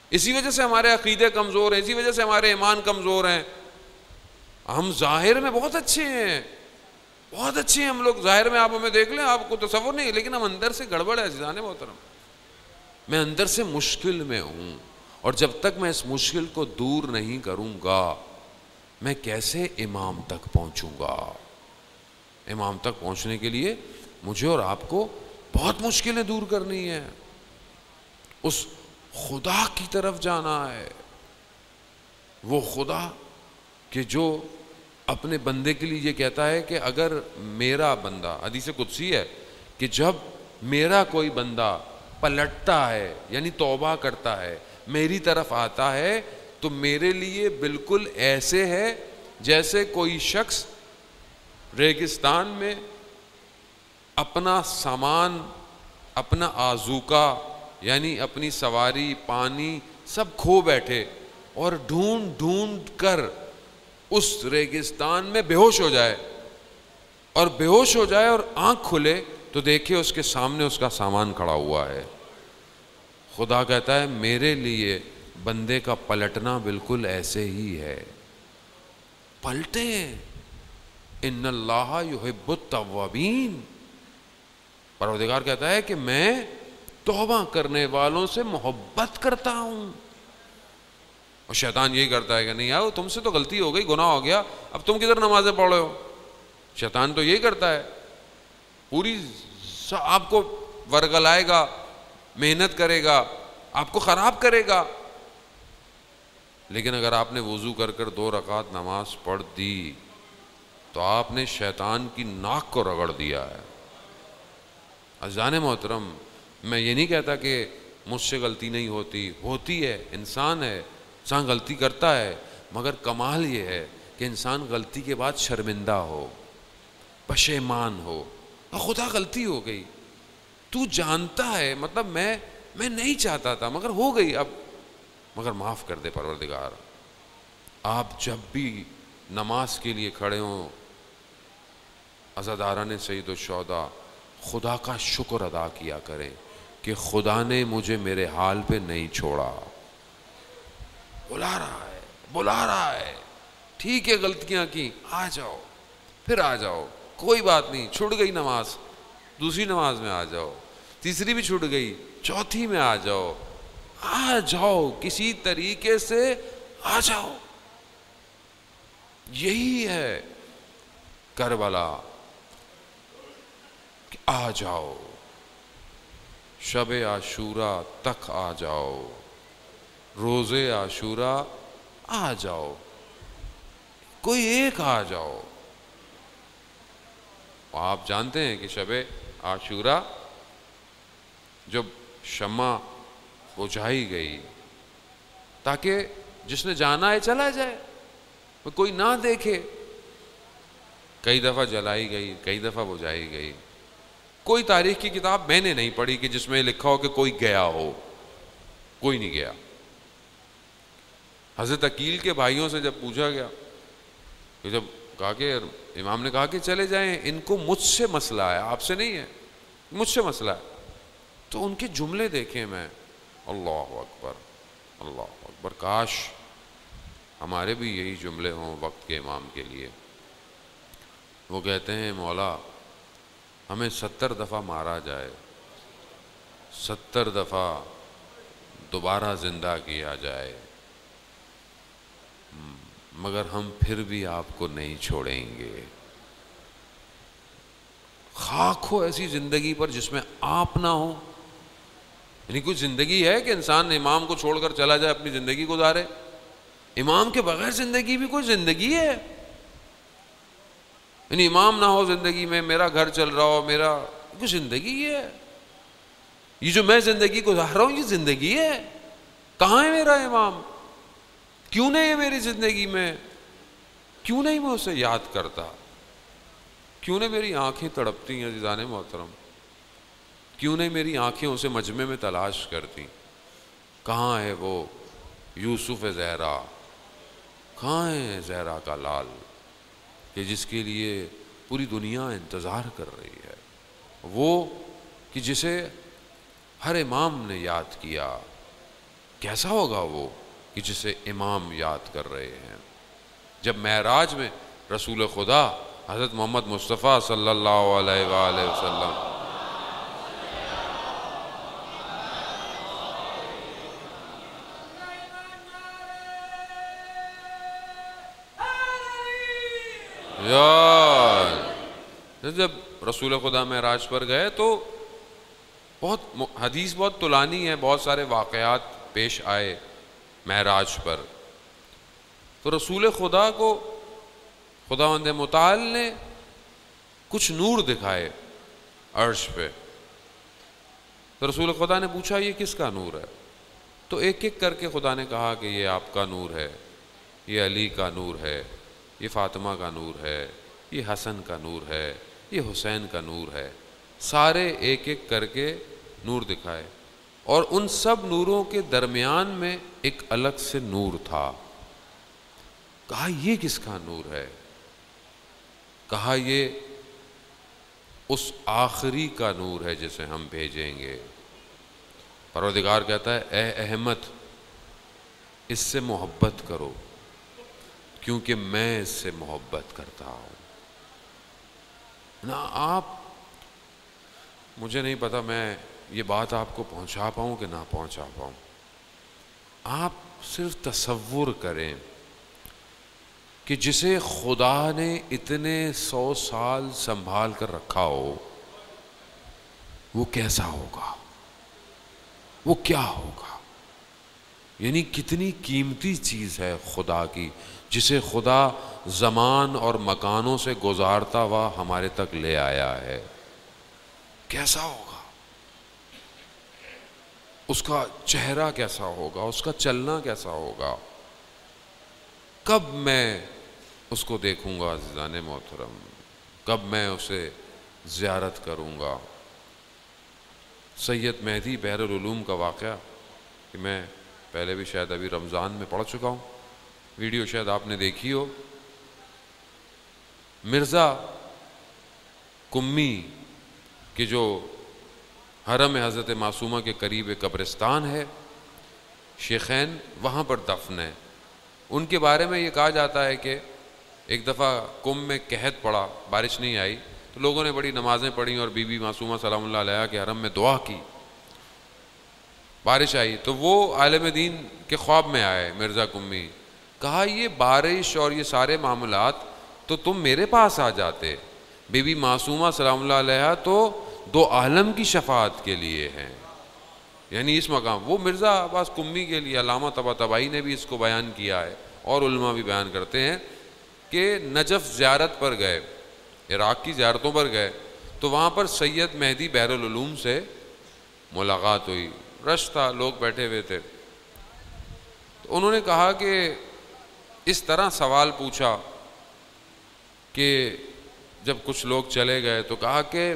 اسی وجہ سے ہمارے عقیدے کمزور ہیں، اسی وجہ سے ہمارے ایمان کمزور ہیں. ہم ظاہر میں بہت اچھے ہیں، بہت اچھے ہیں ہم لوگ، ظاہر میں آپ ہمیں دیکھ لیں آپ کو تصور نہیں، لیکن ہم اندر سے گڑبڑ ہے عزیزان محترم. میں اندر سے مشکل میں ہوں، اور جب تک میں اس مشکل کو دور نہیں کروں گا میں کیسے امام تک پہنچوں گا؟ امام تک پہنچنے کے لیے مجھے اور آپ کو بہت مشکلیں دور کرنی ہے، اس خدا کی طرف جانا ہے. وہ خدا کہ جو اپنے بندے کے لیے یہ کہتا ہے کہ اگر میرا بندہ، حدیث قدسی ہے کہ جب میرا کوئی بندہ پلٹتا ہے یعنی توبہ کرتا ہے میری طرف آتا ہے تو میرے لیے بالکل ایسے ہے جیسے کوئی شخص ریگستان میں اپنا سامان، اپنا آذوقہ یعنی اپنی سواری، پانی سب کھو بیٹھے اور ڈھونڈ ڈھونڈ کر اس ریگستان میں بے ہوش ہو جائے، اور بے ہوش ہو جائے اور آنکھ کھلے تو دیکھے اس کے سامنے اس کا سامان کھڑا ہوا ہے. خدا کہتا ہے میرے لیے بندے کا پلٹنا بالکل ایسے ہی ہے. پلٹیں، ان اللہ یحب التوابین. پروردگار کہتا ہے کہ میں توبہ کرنے والوں سے محبت کرتا ہوں. اور شیطان یہی کرتا ہے کہ نہیں آؤ تم سے تو غلطی ہو گئی، گناہ ہو گیا، اب تم کدھر نمازیں پڑھ رہے ہو. شیطان تو یہی کرتا ہے، پوری آپ کو ورگلائے گا، محنت کرے گا، آپ کو خراب کرے گا. لیکن اگر آپ نے وضو کر کر 2 رکعت نماز پڑھ دی تو آپ نے شیطان کی ناک کو رگڑ دیا ہے. عزیزان محترم، میں یہ نہیں کہتا کہ مجھ سے غلطی نہیں ہوتی، ہوتی ہے، انسان ہے، انسان غلطی کرتا ہے، مگر کمال یہ ہے کہ انسان غلطی کے بعد شرمندہ ہو، پشیمان ہو. خدا غلطی ہو گئی، تو جانتا ہے، مطلب میں نہیں چاہتا تھا مگر ہو گئی، اب مگر معاف کر دے پروردگار. آپ جب بھی نماز کے لیے کھڑے ہوں عزاداران سید الشہداء خدا کا شکر ادا کیا کریں کہ خدا نے مجھے میرے حال پہ نہیں چھوڑا. بلا رہا ہے، ٹھیک ہے غلطیاں کی، آ جاؤ، پھر آ جاؤ، کوئی بات نہیں، چھوٹ گئی نماز، دوسری نماز میں آ جاؤ، تیسری بھی چھوٹ گئی، چوتھی میں آ جاؤ، کسی طریقے سے آ جاؤ. یہی ہے کربلا کہ آ جاؤ، شب عاشوراء تک آ جاؤ، روز عاشوراء آ جاؤ، کوئی ایک آ جاؤ. آپ جانتے ہیں کہ شب عاشوراء جب شمع بجھائی گئی تاکہ جس نے جانا ہے چلا جائے، کوئی نہ دیکھے. کئی دفعہ جلائی گئی، کئی دفعہ بجھائی گئی. کوئی تاریخ کی کتاب میں نے نہیں پڑھی کہ جس میں لکھا ہو کہ کوئی گیا ہو، کوئی نہیں گیا. حضرت عقیل کے بھائیوں سے جب پوچھا گیا کہ جب کہا کہ امام نے کہا کہ چلے جائیں، ان کو مجھ سے مسئلہ ہے، آپ سے نہیں ہے، مجھ سے مسئلہ ہے. تو ان کے جملے دیکھیں میں، اللہ اکبر، اللہ اکبر، کاش ہمارے بھی یہی جملے ہوں وقت کے امام کے لیے. وہ کہتے ہیں مولا ہمیں 70 دفعہ مارا جائے، 70 دفعہ دوبارہ زندہ کیا جائے، مگر ہم پھر بھی آپ کو نہیں چھوڑیں گے. خاک ہو ایسی زندگی پر جس میں آپ نہ ہو. یعنی کوئی زندگی ہے کہ انسان امام کو چھوڑ کر چلا جائے، اپنی زندگی گزارے؟ امام کے بغیر زندگی بھی کوئی زندگی ہے؟ یعنی امام نہ ہو زندگی میں، میرا گھر چل رہا ہو، میرا کوئی زندگی ہے؟ یہ جو میں زندگی گزار رہا ہوں یہ زندگی ہے؟ کہاں ہے میرا امام؟ کیوں نہیں ہے میری زندگی میں؟ کیوں نہیں میں اسے یاد کرتا؟ کیوں نہیں میری آنکھیں تڑپتی ہیں عزیزان محترم؟ کیوں نہیں میری آنکھیں اسے مجمع میں تلاش کرتی؟ کہاں ہے وہ یوسف زہرا؟ کہاں ہے زہرا کا لال کہ جس کے لیے پوری دنیا انتظار کر رہی ہے؟ وہ کہ جسے ہر امام نے یاد کیا، کیسا ہوگا وہ کہ جسے امام یاد کر رہے ہیں. جب معراج میں رسول خدا حضرت محمد مصطفیٰ صلی اللہ علیہ وآلہ وسلم جب رسول خدا معراج پر گئے تو حدیث بہت طولانی ہے، بہت سارے واقعات پیش آئے معراج پر. تو رسول خدا کو خداوند متعال نے کچھ نور دکھائے عرش پہ. تو رسول خدا نے پوچھا یہ کس کا نور ہے؟ تو ایک ایک کر کے خدا نے کہا کہ یہ آپ کا نور ہے، یہ علی کا نور ہے، یہ فاطمہ کا نور ہے، یہ حسن کا نور ہے، یہ حسین کا نور ہے. سارے ایک ایک کر کے نور دکھائے، اور ان سب نوروں کے درمیان میں ایک الگ سے نور تھا. کہا یہ کس کا نور ہے؟ کہا یہ اس آخری کا نور ہے جسے ہم بھیجیں گے. پروردگار کہتا ہے اے احمد اس سے محبت کرو کیونکہ میں اس سے محبت کرتا ہوں. نا آپ، مجھے نہیں پتا میں یہ بات آپ کو پہنچا پاؤں کہ نہ پہنچا پاؤں. آپ صرف تصور کریں کہ جسے خدا نے اتنے 100 سال سنبھال کر رکھا ہو وہ کیسا ہوگا، وہ کیا ہوگا. یعنی کتنی قیمتی چیز ہے خدا کی، جسے خدا زمان اور مکانوں سے گزارتا ہوا ہمارے تک لے آیا ہے. کیسا ہوگا، اس کا چہرہ کیسا ہوگا، اس کا چلنا کیسا ہوگا. کب میں اس کو دیکھوں گا عزیزان محترم، کب میں اسے زیارت کروں گا. سید مہدی بحر العلوم کا واقعہ کہ میں پہلے بھی شاید ابھی رمضان میں پڑھ چکا ہوں، ویڈیو شاید آپ نے دیکھی ہو. مرزا کمی کہ جو حرم حضرت معصومہ کے قریب ایک قبرستان ہے، شیخین وہاں پر دفن ہے. ان کے بارے میں یہ کہا جاتا ہے کہ ایک دفعہ کم میں قحط پڑا، بارش نہیں آئی، تو لوگوں نے بڑی نمازیں پڑھیں اور بی بی معصومہ سلام اللہ علیہا کے حرم میں دعا کی. بارش آئی تو وہ عالم دین کے خواب میں آئے مرزا کمی. کہا یہ بارش اور یہ سارے معاملات تو تم میرے پاس آ جاتے، بی بی معصومہ سلام اللہ علیہا تو دو عالم کی شفاعت کے لیے ہیں. یعنی اس مقام وہ مرزا عباس کمی کے لیے علامہ طباطبائی نے بھی اس کو بیان کیا ہے اور علماء بھی بیان کرتے ہیں کہ نجف زیارت پر گئے، عراق کی زیارتوں پر گئے تو وہاں پر سید مہدی بحر العلوم سے ملاقات ہوئی. رش تھا، لوگ بیٹھے ہوئے تھے. تو انہوں نے کہا کہ اس طرح سوال پوچھا کہ جب کچھ لوگ چلے گئے تو کہا کہ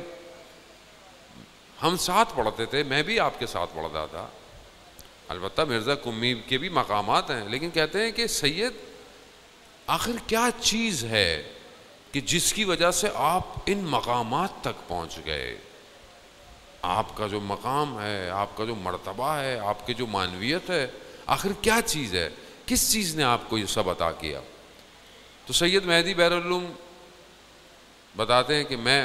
ہم ساتھ پڑھتے تھے، میں بھی آپ کے ساتھ پڑھتا تھا. البتہ مرزا کمی کے بھی مقامات ہیں، لیکن کہتے ہیں کہ سید آخر کیا چیز ہے کہ جس کی وجہ سے آپ ان مقامات تک پہنچ گئے. آپ کا جو مقام ہے، آپ کا جو مرتبہ ہے، آپ کی جو معنویت ہے، آخر کیا چیز ہے، کس چیز نے آپ کو یہ سب عطا کیا. تو سید مہدی بحر العلوم بتاتے ہیں کہ میں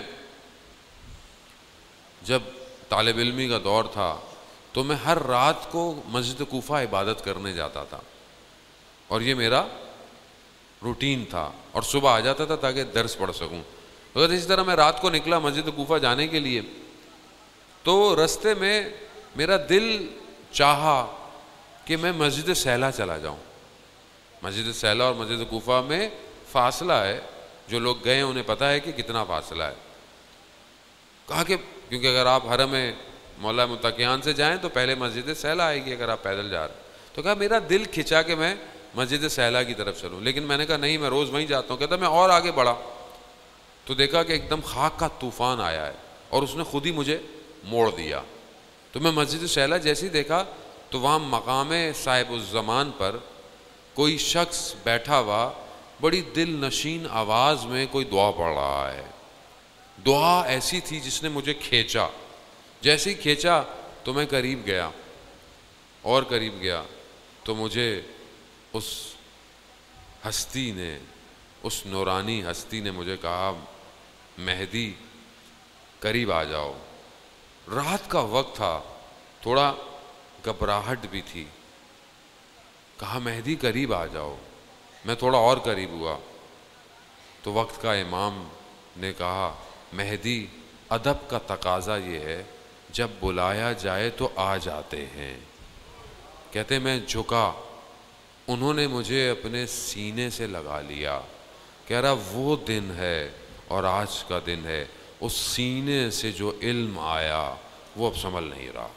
جب طالب علمی کا دور تھا تو میں ہر رات کو مسجد کوفہ عبادت کرنے جاتا تھا اور یہ میرا روٹین تھا، اور صبح آ جاتا تھا تاکہ درس پڑھ سکوں. اگر اسی طرح میں رات کو نکلا مسجد کوفہ جانے کے لیے تو رستے میں میرا دل چاہا کہ میں مسجد سیلا چلا جاؤں. مسجد سیلا اور مسجد کوفہ میں فاصلہ ہے، جو لوگ گئے ہیں انہیں پتہ ہے کہ کتنا فاصلہ ہے. کہا کہ کیونکہ اگر آپ حرم مولا متقیان سے جائیں تو پہلے مسجد سیلا آئے گی اگر آپ پیدل جا رہے ہیں. تو کہا میرا دل کھچا کہ میں مسجد سیلا کی طرف چلوں، لیکن میں نے کہا نہیں، میں روز وہیں جاتا ہوں. کہتا میں اور آگے بڑھا تو دیکھا کہ ایک دم خاک کا طوفان آیا ہے اور اس نے خود ہی مجھے موڑ دیا. تو میں مسجد سیلا جیسے ہی دیکھا تو وہاں مقام صاحب الزمان پر کوئی شخص بیٹھا ہوا بڑی دل نشین آواز میں کوئی دعا پڑھ رہا ہے. دعا ایسی تھی جس نے مجھے کھینچا. جیسے ہی کھینچا تو میں قریب گیا اور قریب گیا تو مجھے اس ہستی نے، اس نورانی ہستی نے مجھے کہا مہدی قریب آ جاؤ۔ رات کا وقت تھا، تھوڑا گھبراہٹ بھی تھی، کہا مہدی قریب آ جاؤ۔ میں تھوڑا اور قریب ہوا تو وقت کا امام نے کہا مہدی ادب کا تقاضا یہ ہے جب بلایا جائے تو آ جاتے ہیں۔ کہتے میں جھکا، انہوں نے مجھے اپنے سینے سے لگا لیا، کہہ رہا وہ دن ہے اور آج کا دن ہے، اس سینے سے جو علم آیا وہ اب سنبھل نہیں رہا۔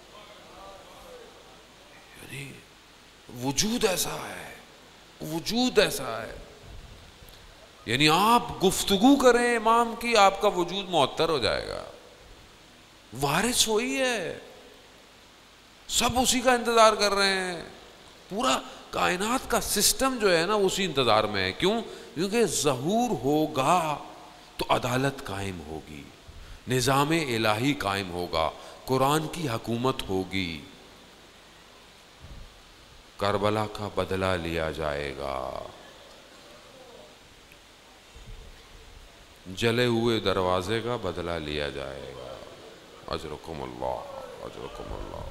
یعنی وجود ایسا ہے، وجود ایسا ہے، یعنی آپ گفتگو کریں امام کی، آپ کا وجود معطر ہو جائے گا۔ وارث وہی ہے، سب اسی کا انتظار کر رہے ہیں، پورا کائنات کا سسٹم جو ہے نا اسی انتظار میں ہے۔ کیوں؟ کیونکہ ظہور ہوگا تو عدالت قائم ہوگی، نظام الہی قائم ہوگا، قرآن کی حکومت ہوگی، کربلا کا بدلہ لیا جائے گا، جلے ہوئے دروازے کا بدلہ لیا جائے گا۔ اجرکم اللہ، اجرکم اللہ۔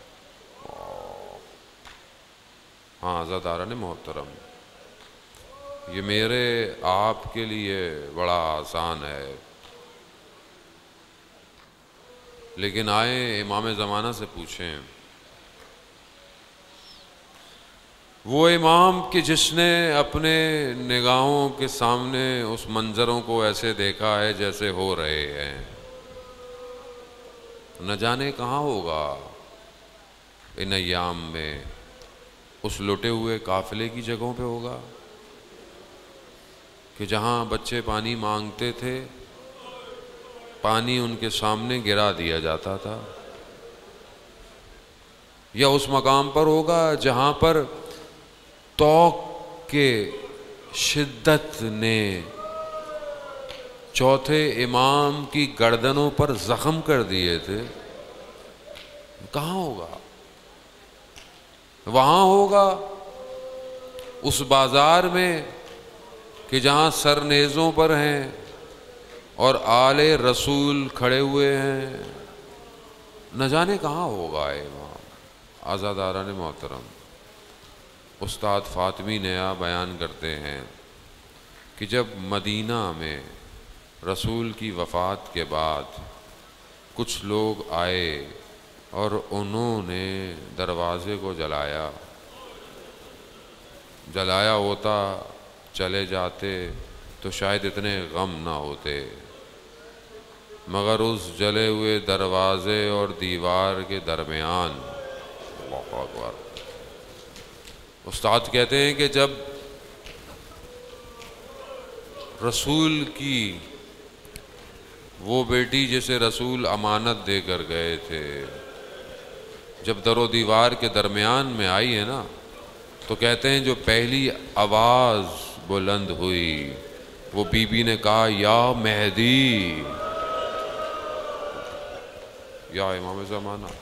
ہاں عزاداران محترم، یہ میرے آپ کے لیے بڑا آسان ہے، لیکن آئیں امام زمانہ سے پوچھیں، وہ امام کہ جس نے اپنے نگاہوں کے سامنے اس منظروں کو ایسے دیکھا ہے جیسے ہو رہے ہیں، نہ جانے کہاں ہوگا ان ایام میں، اس لٹے ہوئے قافلے کی جگہوں پہ ہوگا کہ جہاں بچے پانی مانگتے تھے پانی ان کے سامنے گرا دیا جاتا تھا، یا اس مقام پر ہوگا جہاں پر توق کے شدت نے چوتھے امام کی گردنوں پر زخم کر دیے تھے، کہاں ہوگا؟ وہاں ہوگا اس بازار میں کہ جہاں سر نیزوں پر ہیں اور آل رسول کھڑے ہوئے ہیں، نہ جانے کہاں ہوگا امام۔ عزاداران محترم، استاد فاطمی نیا بیان کرتے ہیں کہ جب مدینہ میں رسول کی وفات کے بعد کچھ لوگ آئے اور انہوں نے دروازے کو جلایا ہوتا چلے جاتے تو شاید اتنے غم نہ ہوتے، مگر اس جلے ہوئے دروازے اور دیوار کے درمیان، اللہ اکبر، استاد کہتے ہیں کہ جب رسول کی وہ بیٹی جسے رسول امانت دے کر گئے تھے جب در و دیوار کے درمیان میں آئی ہے نا، تو کہتے ہیں جو پہلی آواز بلند ہوئی وہ بی بی نے کہا یا مہدی، یا امام زمانہ،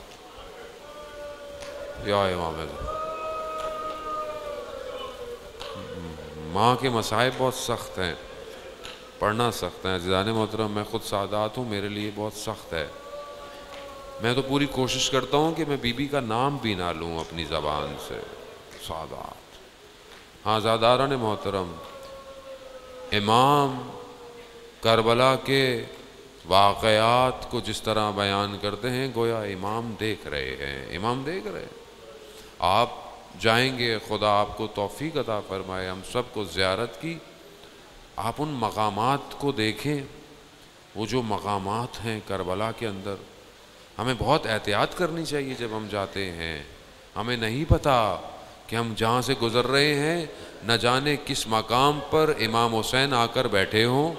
یا امام زمانہ۔ ماں کے مصائب بہت سخت ہیں، پڑھنا سخت ہے، عزیزان محترم، میں خود سعادات ہوں، میرے لیے بہت سخت ہے، میں تو پوری کوشش کرتا ہوں کہ میں بی بی کا نام بھی نہ لوں اپنی زبان سے، سعادات۔ ہاں عزاداران محترم، امام کربلا کے واقعات کو جس طرح بیان کرتے ہیں گویا امام دیکھ رہے ہیں، امام دیکھ رہے ہیں۔ آپ جائیں گے، خدا آپ کو توفیق عطا فرمائے ہم سب کو زیارت کی، آپ ان مقامات کو دیکھیں، وہ جو مقامات ہیں کربلا کے اندر، ہمیں بہت احتیاط کرنی چاہیے جب ہم جاتے ہیں، ہمیں نہیں پتہ کہ ہم جہاں سے گزر رہے ہیں نہ جانے کس مقام پر امام حسین آ کر بیٹھے ہوں،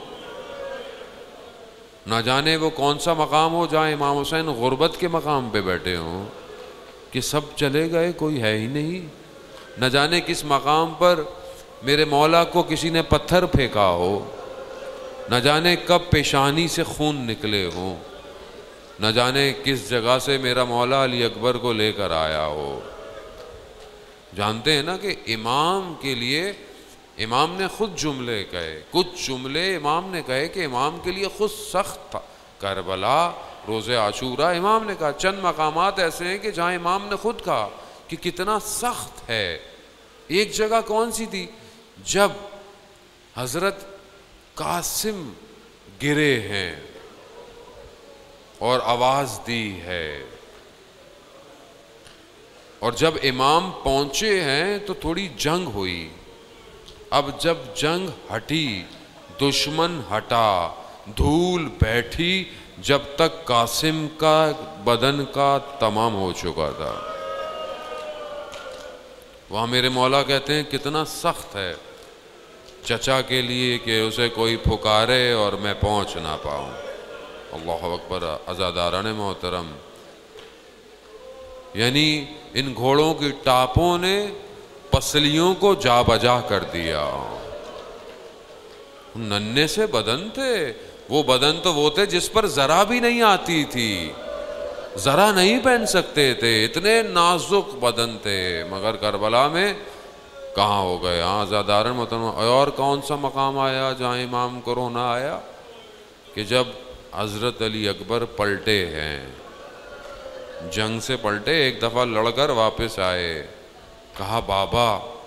نہ جانے وہ کون سا مقام ہو جہاں امام حسین غربت کے مقام پہ بیٹھے ہوں کہ سب چلے گئے کوئی ہے ہی نہیں، نہ جانے کس مقام پر میرے مولا کو کسی نے پتھر پھینکا ہو، نہ جانے کب پیشانی سے خون نکلے ہوں، نہ جانے کس جگہ سے میرا مولا علی اکبر کو لے کر آیا ہو۔ جانتے ہیں نا کہ امام کے لیے امام نے خود جملے کہے، کچھ جملے امام نے کہے کہ امام کے لیے خود سخت تھا۔ کربلا، روز عاشورہ، امام نے کہا۔ چند مقامات ایسے ہیں کہ جہاں امام نے خود کہا کہ کتنا سخت ہے۔ ایک جگہ کون سی تھی؟ جب حضرت قاسم گرے ہیں اور آواز دی ہے، اور جب امام پہنچے ہیں تو تھوڑی جنگ ہوئی۔ اب جب جنگ ہٹی، دشمن ہٹا، دھول بیٹھی، جب تک قاسم کا بدن کا تمام ہو چکا تھا۔ وہاں میرے مولا کہتے ہیں کتنا سخت ہے چچا کے لیے کہ اسے کوئی پھکارے اور میں پہنچ نہ پاؤں۔ اللہ اکبر۔ عزاداران محترم، یعنی ان گھوڑوں کی ٹاپوں نے پسلیوں کو جا بجا کر دیا۔ ننھے سے بدن تھے، وہ بدن تو وہ تھے جس پر ذرا بھی نہیں آتی تھی، ذرا نہیں پہن سکتے تھے، اتنے نازک بدن تھے، مگر کربلا میں کہاں ہو گئے۔ ہاں عزاداران محترم، اور کون سا مقام آیا جہاں امام کو رونا آیا؟ کہ جب حضرت علی اکبر پلٹے ہیں، جنگ سے پلٹے، ایک دفعہ لڑ کر واپس آئے، کہا بابا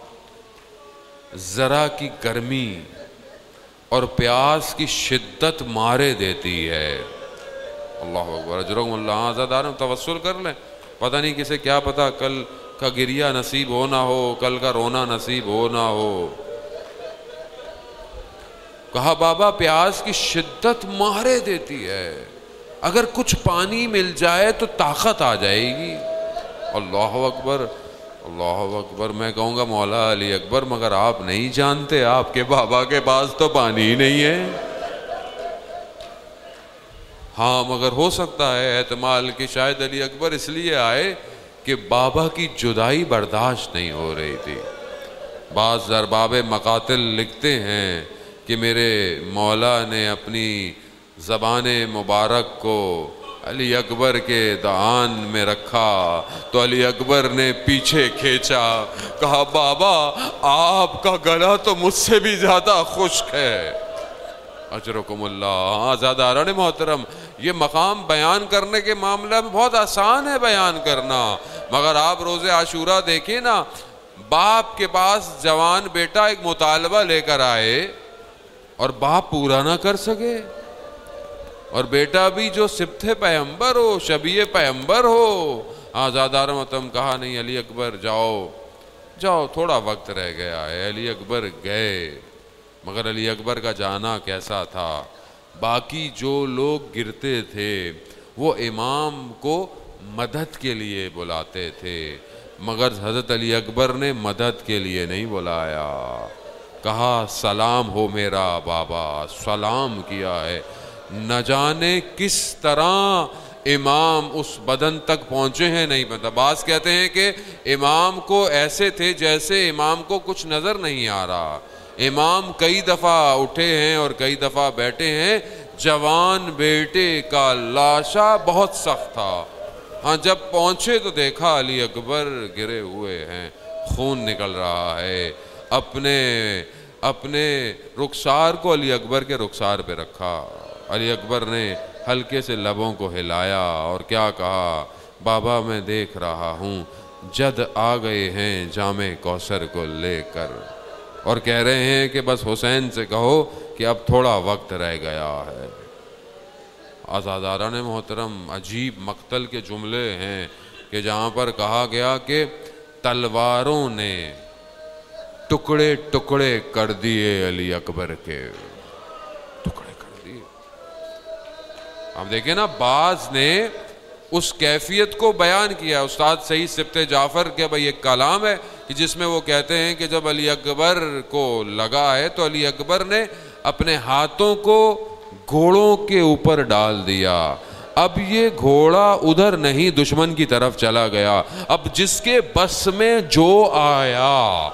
ذرا کی گرمی اور پیاس کی شدت مارے دیتی ہے۔ اللہ اکبر، اجرکم اللہ۔ عزاداران توسل کر لیں، پتہ نہیں کسے کیا پتہ کل کا گریہ نصیب ہو نہ ہو، کل کا رونا نصیب ہو نہ ہو۔ کہا بابا پیاس کی شدت مارے دیتی ہے، اگر کچھ پانی مل جائے تو طاقت آ جائے گی۔ اللہ اکبر، اللہ اکبر۔ میں کہوں گا مولا علی اکبر، مگر آپ نہیں جانتے آپ کے بابا کے پاس تو پانی ہی نہیں ہے۔ ہاں مگر ہو سکتا ہے احتمال کہ شاید علی اکبر اس لیے آئے کہ بابا کی جدائی برداشت نہیں ہو رہی تھی۔ بعض ارباب مقاتل لکھتے ہیں کہ میرے مولا نے اپنی زبان مبارک کو علی اکبر کے دہان میں رکھا تو علی اکبر نے پیچھے کھینچا، کہا بابا آپ کا گلا تو مجھ سے بھی زیادہ خشک ہے۔ اجرکم اللہ۔ عزاداران محترم، یہ مقام بیان کرنے کے معاملہ میں بہت آسان ہے بیان کرنا، مگر آپ روز عاشورہ دیکھیں نا، باپ کے پاس جوان بیٹا ایک مطالبہ لے کر آئے اور باپ پورا نہ کر سکے، اور بیٹا بھی جو سبط پیغمبر ہو، شبیہ پیغمبر ہو۔ عزاداران محترم، کہا نہیں علی اکبر جاؤ جاؤ، تھوڑا وقت رہ گیا ہے۔ علی اکبر گئے، مگر علی اکبر کا جانا کیسا تھا؟ باقی جو لوگ گرتے تھے وہ امام کو مدد کے لیے بلاتے تھے، مگر حضرت علی اکبر نے مدد کے لیے نہیں بلایا۔ کہا سلام ہو میرا بابا، سلام کیا ہے۔ نہ جانے کس طرح امام اس بدن تک پہنچے ہیں نہیں پتا۔ بعض کہتے ہیں کہ امام کو ایسے تھے جیسے امام کو کچھ نظر نہیں آ رہا۔ امام کئی دفعہ اٹھے ہیں اور کئی دفعہ بیٹھے ہیں۔ جوان بیٹے کا لاشا بہت سخت تھا۔ ہاں جب پہنچے تو دیکھا علی اکبر گرے ہوئے ہیں، خون نکل رہا ہے۔ اپنے رخسار کو علی اکبر کے رخسار پہ رکھا۔ علی اکبر نے ہلکے سے لبوں کو ہلایا اور کیا کہا، بابا میں دیکھ رہا ہوں جد آ گئے ہیں جام کوثر کو لے کر، اور کہہ رہے ہیں کہ بس حسین سے کہو کہ اب تھوڑا وقت رہ گیا ہے۔ عزاداران محترم، عجیب مقتل کے جملے ہیں کہ جہاں پر کہا گیا کہ تلواروں نے ٹکڑے ٹکڑے کر دیے علی اکبر کے، ٹکڑے کر دیے۔ اب دیکھیں نا، بعض نے اس کیفیت کو بیان کیا۔ استاد سید سبط جعفر کے بھائی ایک کلام ہے کہ جس میں وہ کہتے ہیں کہ جب علی اکبر کو لگا ہے تو علی اکبر نے اپنے ہاتھوں کو گھوڑوں کے اوپر ڈال دیا۔ اب یہ گھوڑا ادھر نہیں دشمن کی طرف چلا گیا، اب جس کے بس میں جو آیا،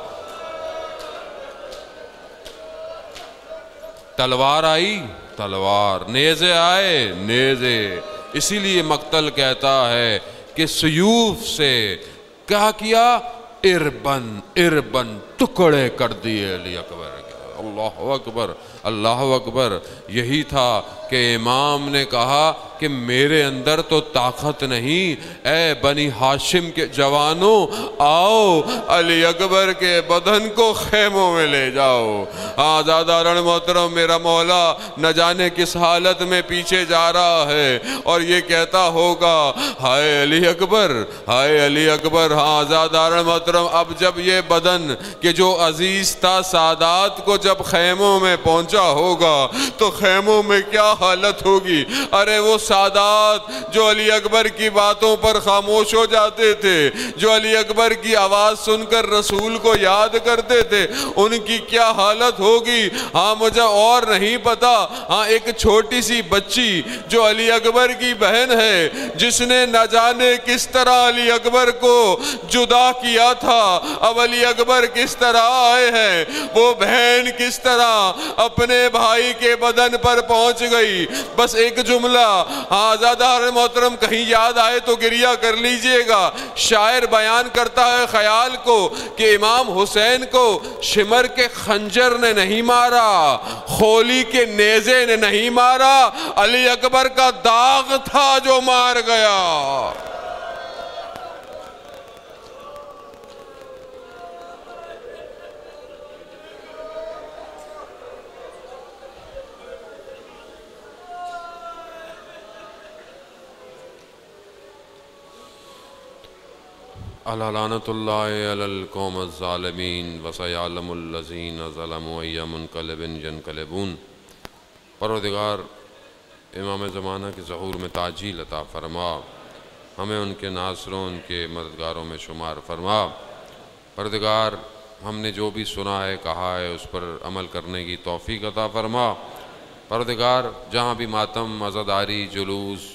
تلوار آئی تلوار، نیزے آئے نیزے، اسی لیے مقتل کہتا ہے کہ سیوف سے کیا کیا، اربن اربن ٹکڑے کر دیے علی اکبر کے۔ اللہ اکبر اللہ اکبر۔ یہی تھا کہ امام نے کہا کہ میرے اندر تو طاقت نہیں، اے بنی ہاشم کے جوانوں آؤ علی اکبر کے بدن کو خیموں میں لے جاؤ۔ آزادارن محترم، میرا مولا نہ جانے کس حالت میں پیچھے جا رہا ہے اور یہ کہتا ہوگا ہائے علی اکبر ہائے علی اکبر۔ ہاں آزادارن محترم، اب جب یہ بدن کہ جو عزیز تھا سادات کو جب خیموں میں پہنچا ہوگا تو خیموں میں کیا حالت ہوگی۔ ارے وہ سادات جو علی اکبر کی باتوں پر خاموش ہو جاتے تھے، جو علی اکبر کی آواز سن کر رسول کو یاد کرتے تھے، ان کی کیا حالت ہوگی۔ ہاں مجھے اور نہیں پتا۔ ہاں ایک چھوٹی سی بچی جو علی اکبر کی بہن ہے، جس نے نہ جانے کس طرح علی اکبر کو جدا کیا تھا، اب علی اکبر کس طرح آئے ہیں، وہ بہن کس طرح اپنے بھائی کے بدن پر پہنچ گئی۔ بس ایک جملہ آزادار محترم کہیں یاد آئے تو گریہ کر لیجئے گا۔ شاعر بیان کرتا ہے خیال کو کہ امام حسین کو شمر کے خنجر نے نہیں مارا، خولی کے نیزے نے نہیں مارا، علی اکبر کا داغ تھا جو مار گیا۔ لعنت اللہ علی القوم الظالمین وسیعلم الذین ظلموا ای منقلب ینقلبون۔ پروردگار امام زمانہ کے ظہور میں تعجیل عطا فرما، ہمیں ان کے ناصروں ان کے مددگاروں میں شمار فرما۔ پروردگار ہم نے جو بھی سنا ہے کہا ہے اس پر عمل کرنے کی توفیق عطا فرما۔ پروردگار جہاں بھی ماتم، عزاداری، جلوس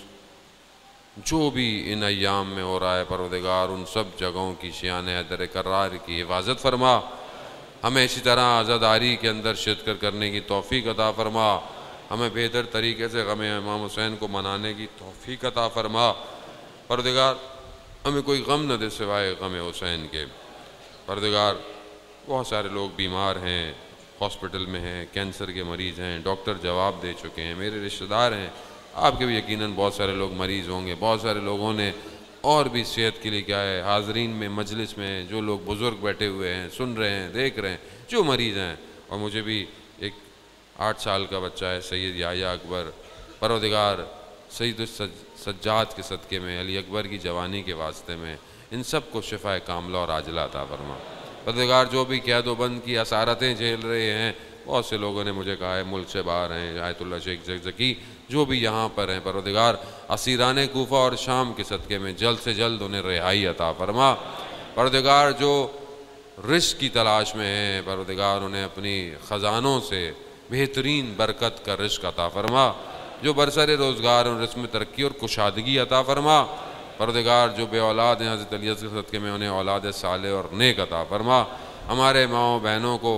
جو بھی ان ایام میں ہو رہا ہے، پروردگار ان سب جگہوں کی شیان حیدر کرار کی حفاظت فرما۔ ہمیں اسی طرح عزاداری کے اندر شرکت کرنے کی توفیق عطا فرما۔ ہمیں بہتر طریقے سے غم امام حسین کو منانے کی توفیق عطا فرما۔ پروردگار ہمیں کوئی غم نہ دے سوائے غم حسین کے۔ پروردگار بہت سارے لوگ بیمار ہیں، ہاسپٹل میں ہیں، کینسر کے مریض ہیں، ڈاکٹر جواب دے چکے ہیں، میرے رشتہ دار ہیں، آپ کے بھی یقیناً بہت سارے لوگ مریض ہوں گے۔ بہت سارے لوگوں نے اور بھی صحت کے لیے کیا ہے، حاضرین میں مجلس میں جو لوگ بزرگ بیٹھے ہوئے ہیں، سن رہے ہیں، دیکھ رہے ہیں، جو مریض ہیں، اور مجھے بھی ایک 8 سال کا بچہ ہے سید یحییٰ اکبر۔ پروردگار سید السجاد کے صدقے میں، علی اکبر کی جوانی کے واسطے میں ان سب کو شفا کاملہ اور عاجلہ عطا فرما۔ پروردگار جو بھی قید و بند کی اسارتیں جھیل رہے ہیں، بہت سے لوگوں نے مجھے کہا ہے ملک سے باہر ہیں، آیت اللہ شیخ زکی جو بھی یہاں پر ہیں، پروردگار اسیران کوفہ اور شام کے صدقے میں جلد سے جلد انہیں رہائی عطا فرما۔ پروردگار جو رزق کی تلاش میں ہیں، پروردگار انہیں اپنی خزانوں سے بہترین برکت کا رزق عطا فرما۔ جو برسر روزگار ان رزق میں ترقی اور کشادگی عطا فرما۔ پروردگار جو بے اولاد ہیں، حضرت علی کے صدقے میں انہیں اولاد صالح اور نیک عطا فرما۔ ہمارے ماؤں بہنوں کو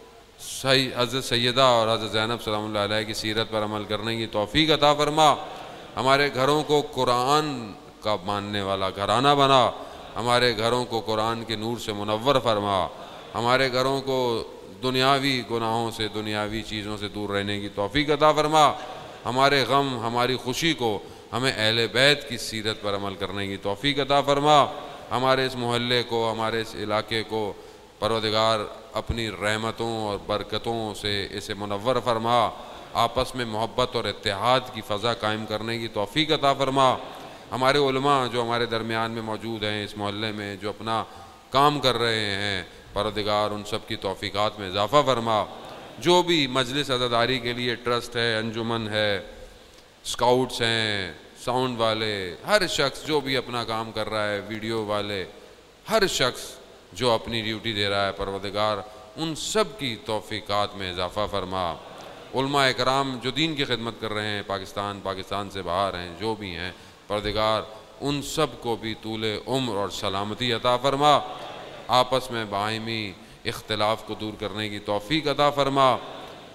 حضرت سیدہ اور حضرت زینب سلام اللہ علیہ کی سیرت پر عمل کرنے کی توفیق عطا فرما۔ ہمارے گھروں کو قرآن کا ماننے والا گھرانہ بنا۔ ہمارے گھروں کو قرآن کے نور سے منور فرما۔ ہمارے گھروں کو دنیاوی گناہوں سے، دنیاوی چیزوں سے دور رہنے کی توفیق عطا فرما۔ ہمارے غم، ہماری خوشی کو ہمیں اہل بیت کی سیرت پر عمل کرنے کی توفیق عطا فرما۔ ہمارے اس محلے کو، ہمارے اس علاقے کو پروردگار اپنی رحمتوں اور برکتوں سے اسے منور فرما۔ آپس میں محبت اور اتحاد کی فضا قائم کرنے کی توفیق عطا فرما۔ ہمارے علماء جو ہمارے درمیان میں موجود ہیں اس محلے میں، جو اپنا کام کر رہے ہیں، پروردگار ان سب کی توفیقات میں اضافہ فرما۔ جو بھی مجلس عزاداری کے لیے ٹرسٹ ہے، انجمن ہے، اسکاؤٹس ہیں، ساؤنڈ والے، ہر شخص جو بھی اپنا کام کر رہا ہے، ویڈیو والے، ہر شخص جو اپنی ڈیوٹی دے رہا ہے، پروردگار ان سب کی توفیقات میں اضافہ فرما۔ علماء اکرام جو دین کی خدمت کر رہے ہیں، پاکستان سے باہر ہیں، جو بھی ہیں، پروردگار ان سب کو بھی طول عمر اور سلامتی عطا فرما۔ آپس میں باہمی اختلاف کو دور کرنے کی توفیق عطا فرما۔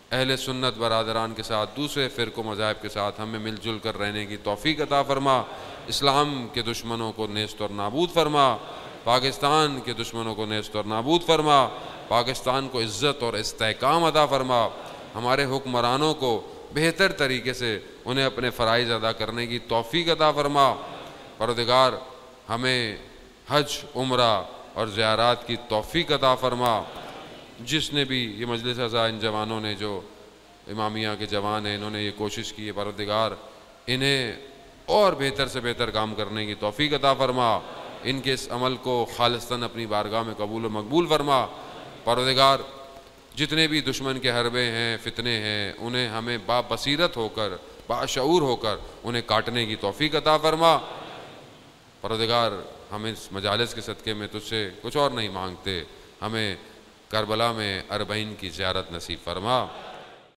اہل سنت برادران کے ساتھ دوسرے فرق و مذاہب کے ساتھ ہمیں مل جل کر رہنے کی توفیق عطا فرما، اسلام کے دشمنوں کو نیست اور نابود فرما، پاکستان کے دشمنوں کو نیست اور نابود فرما، پاکستان کو عزت اور استحکام عطا فرما، ہمارے حکمرانوں کو بہتر طریقے سے انہیں اپنے فرائض ادا کرنے کی توفیق عطا فرما۔ پروردگار ہمیں حج، عمرہ اور زیارات کی توفیق عطا فرما۔ جس نے بھی یہ مجلس اعضاء، ان جوانوں نے جو امامیہ کے جوان ہیں، انہوں نے یہ کوشش کی ہے، پروردگار انہیں اور بہتر سے بہتر کام کرنے کی توفیق عطا فرما، ان کے اس عمل کو خالصتاً اپنی بارگاہ میں قبول و مقبول فرما۔ پروردگار جتنے بھی دشمن کے حربے ہیں، فتنے ہیں، انہیں ہمیں بصیرت ہو کر، باشعور ہو کر انہیں کاٹنے کی توفیق عطا فرما۔ پروردگار ہم اس مجالس کے صدقے میں تجھ سے کچھ اور نہیں مانگتے، ہمیں کربلا میں 40 کی زیارت نصیب فرما۔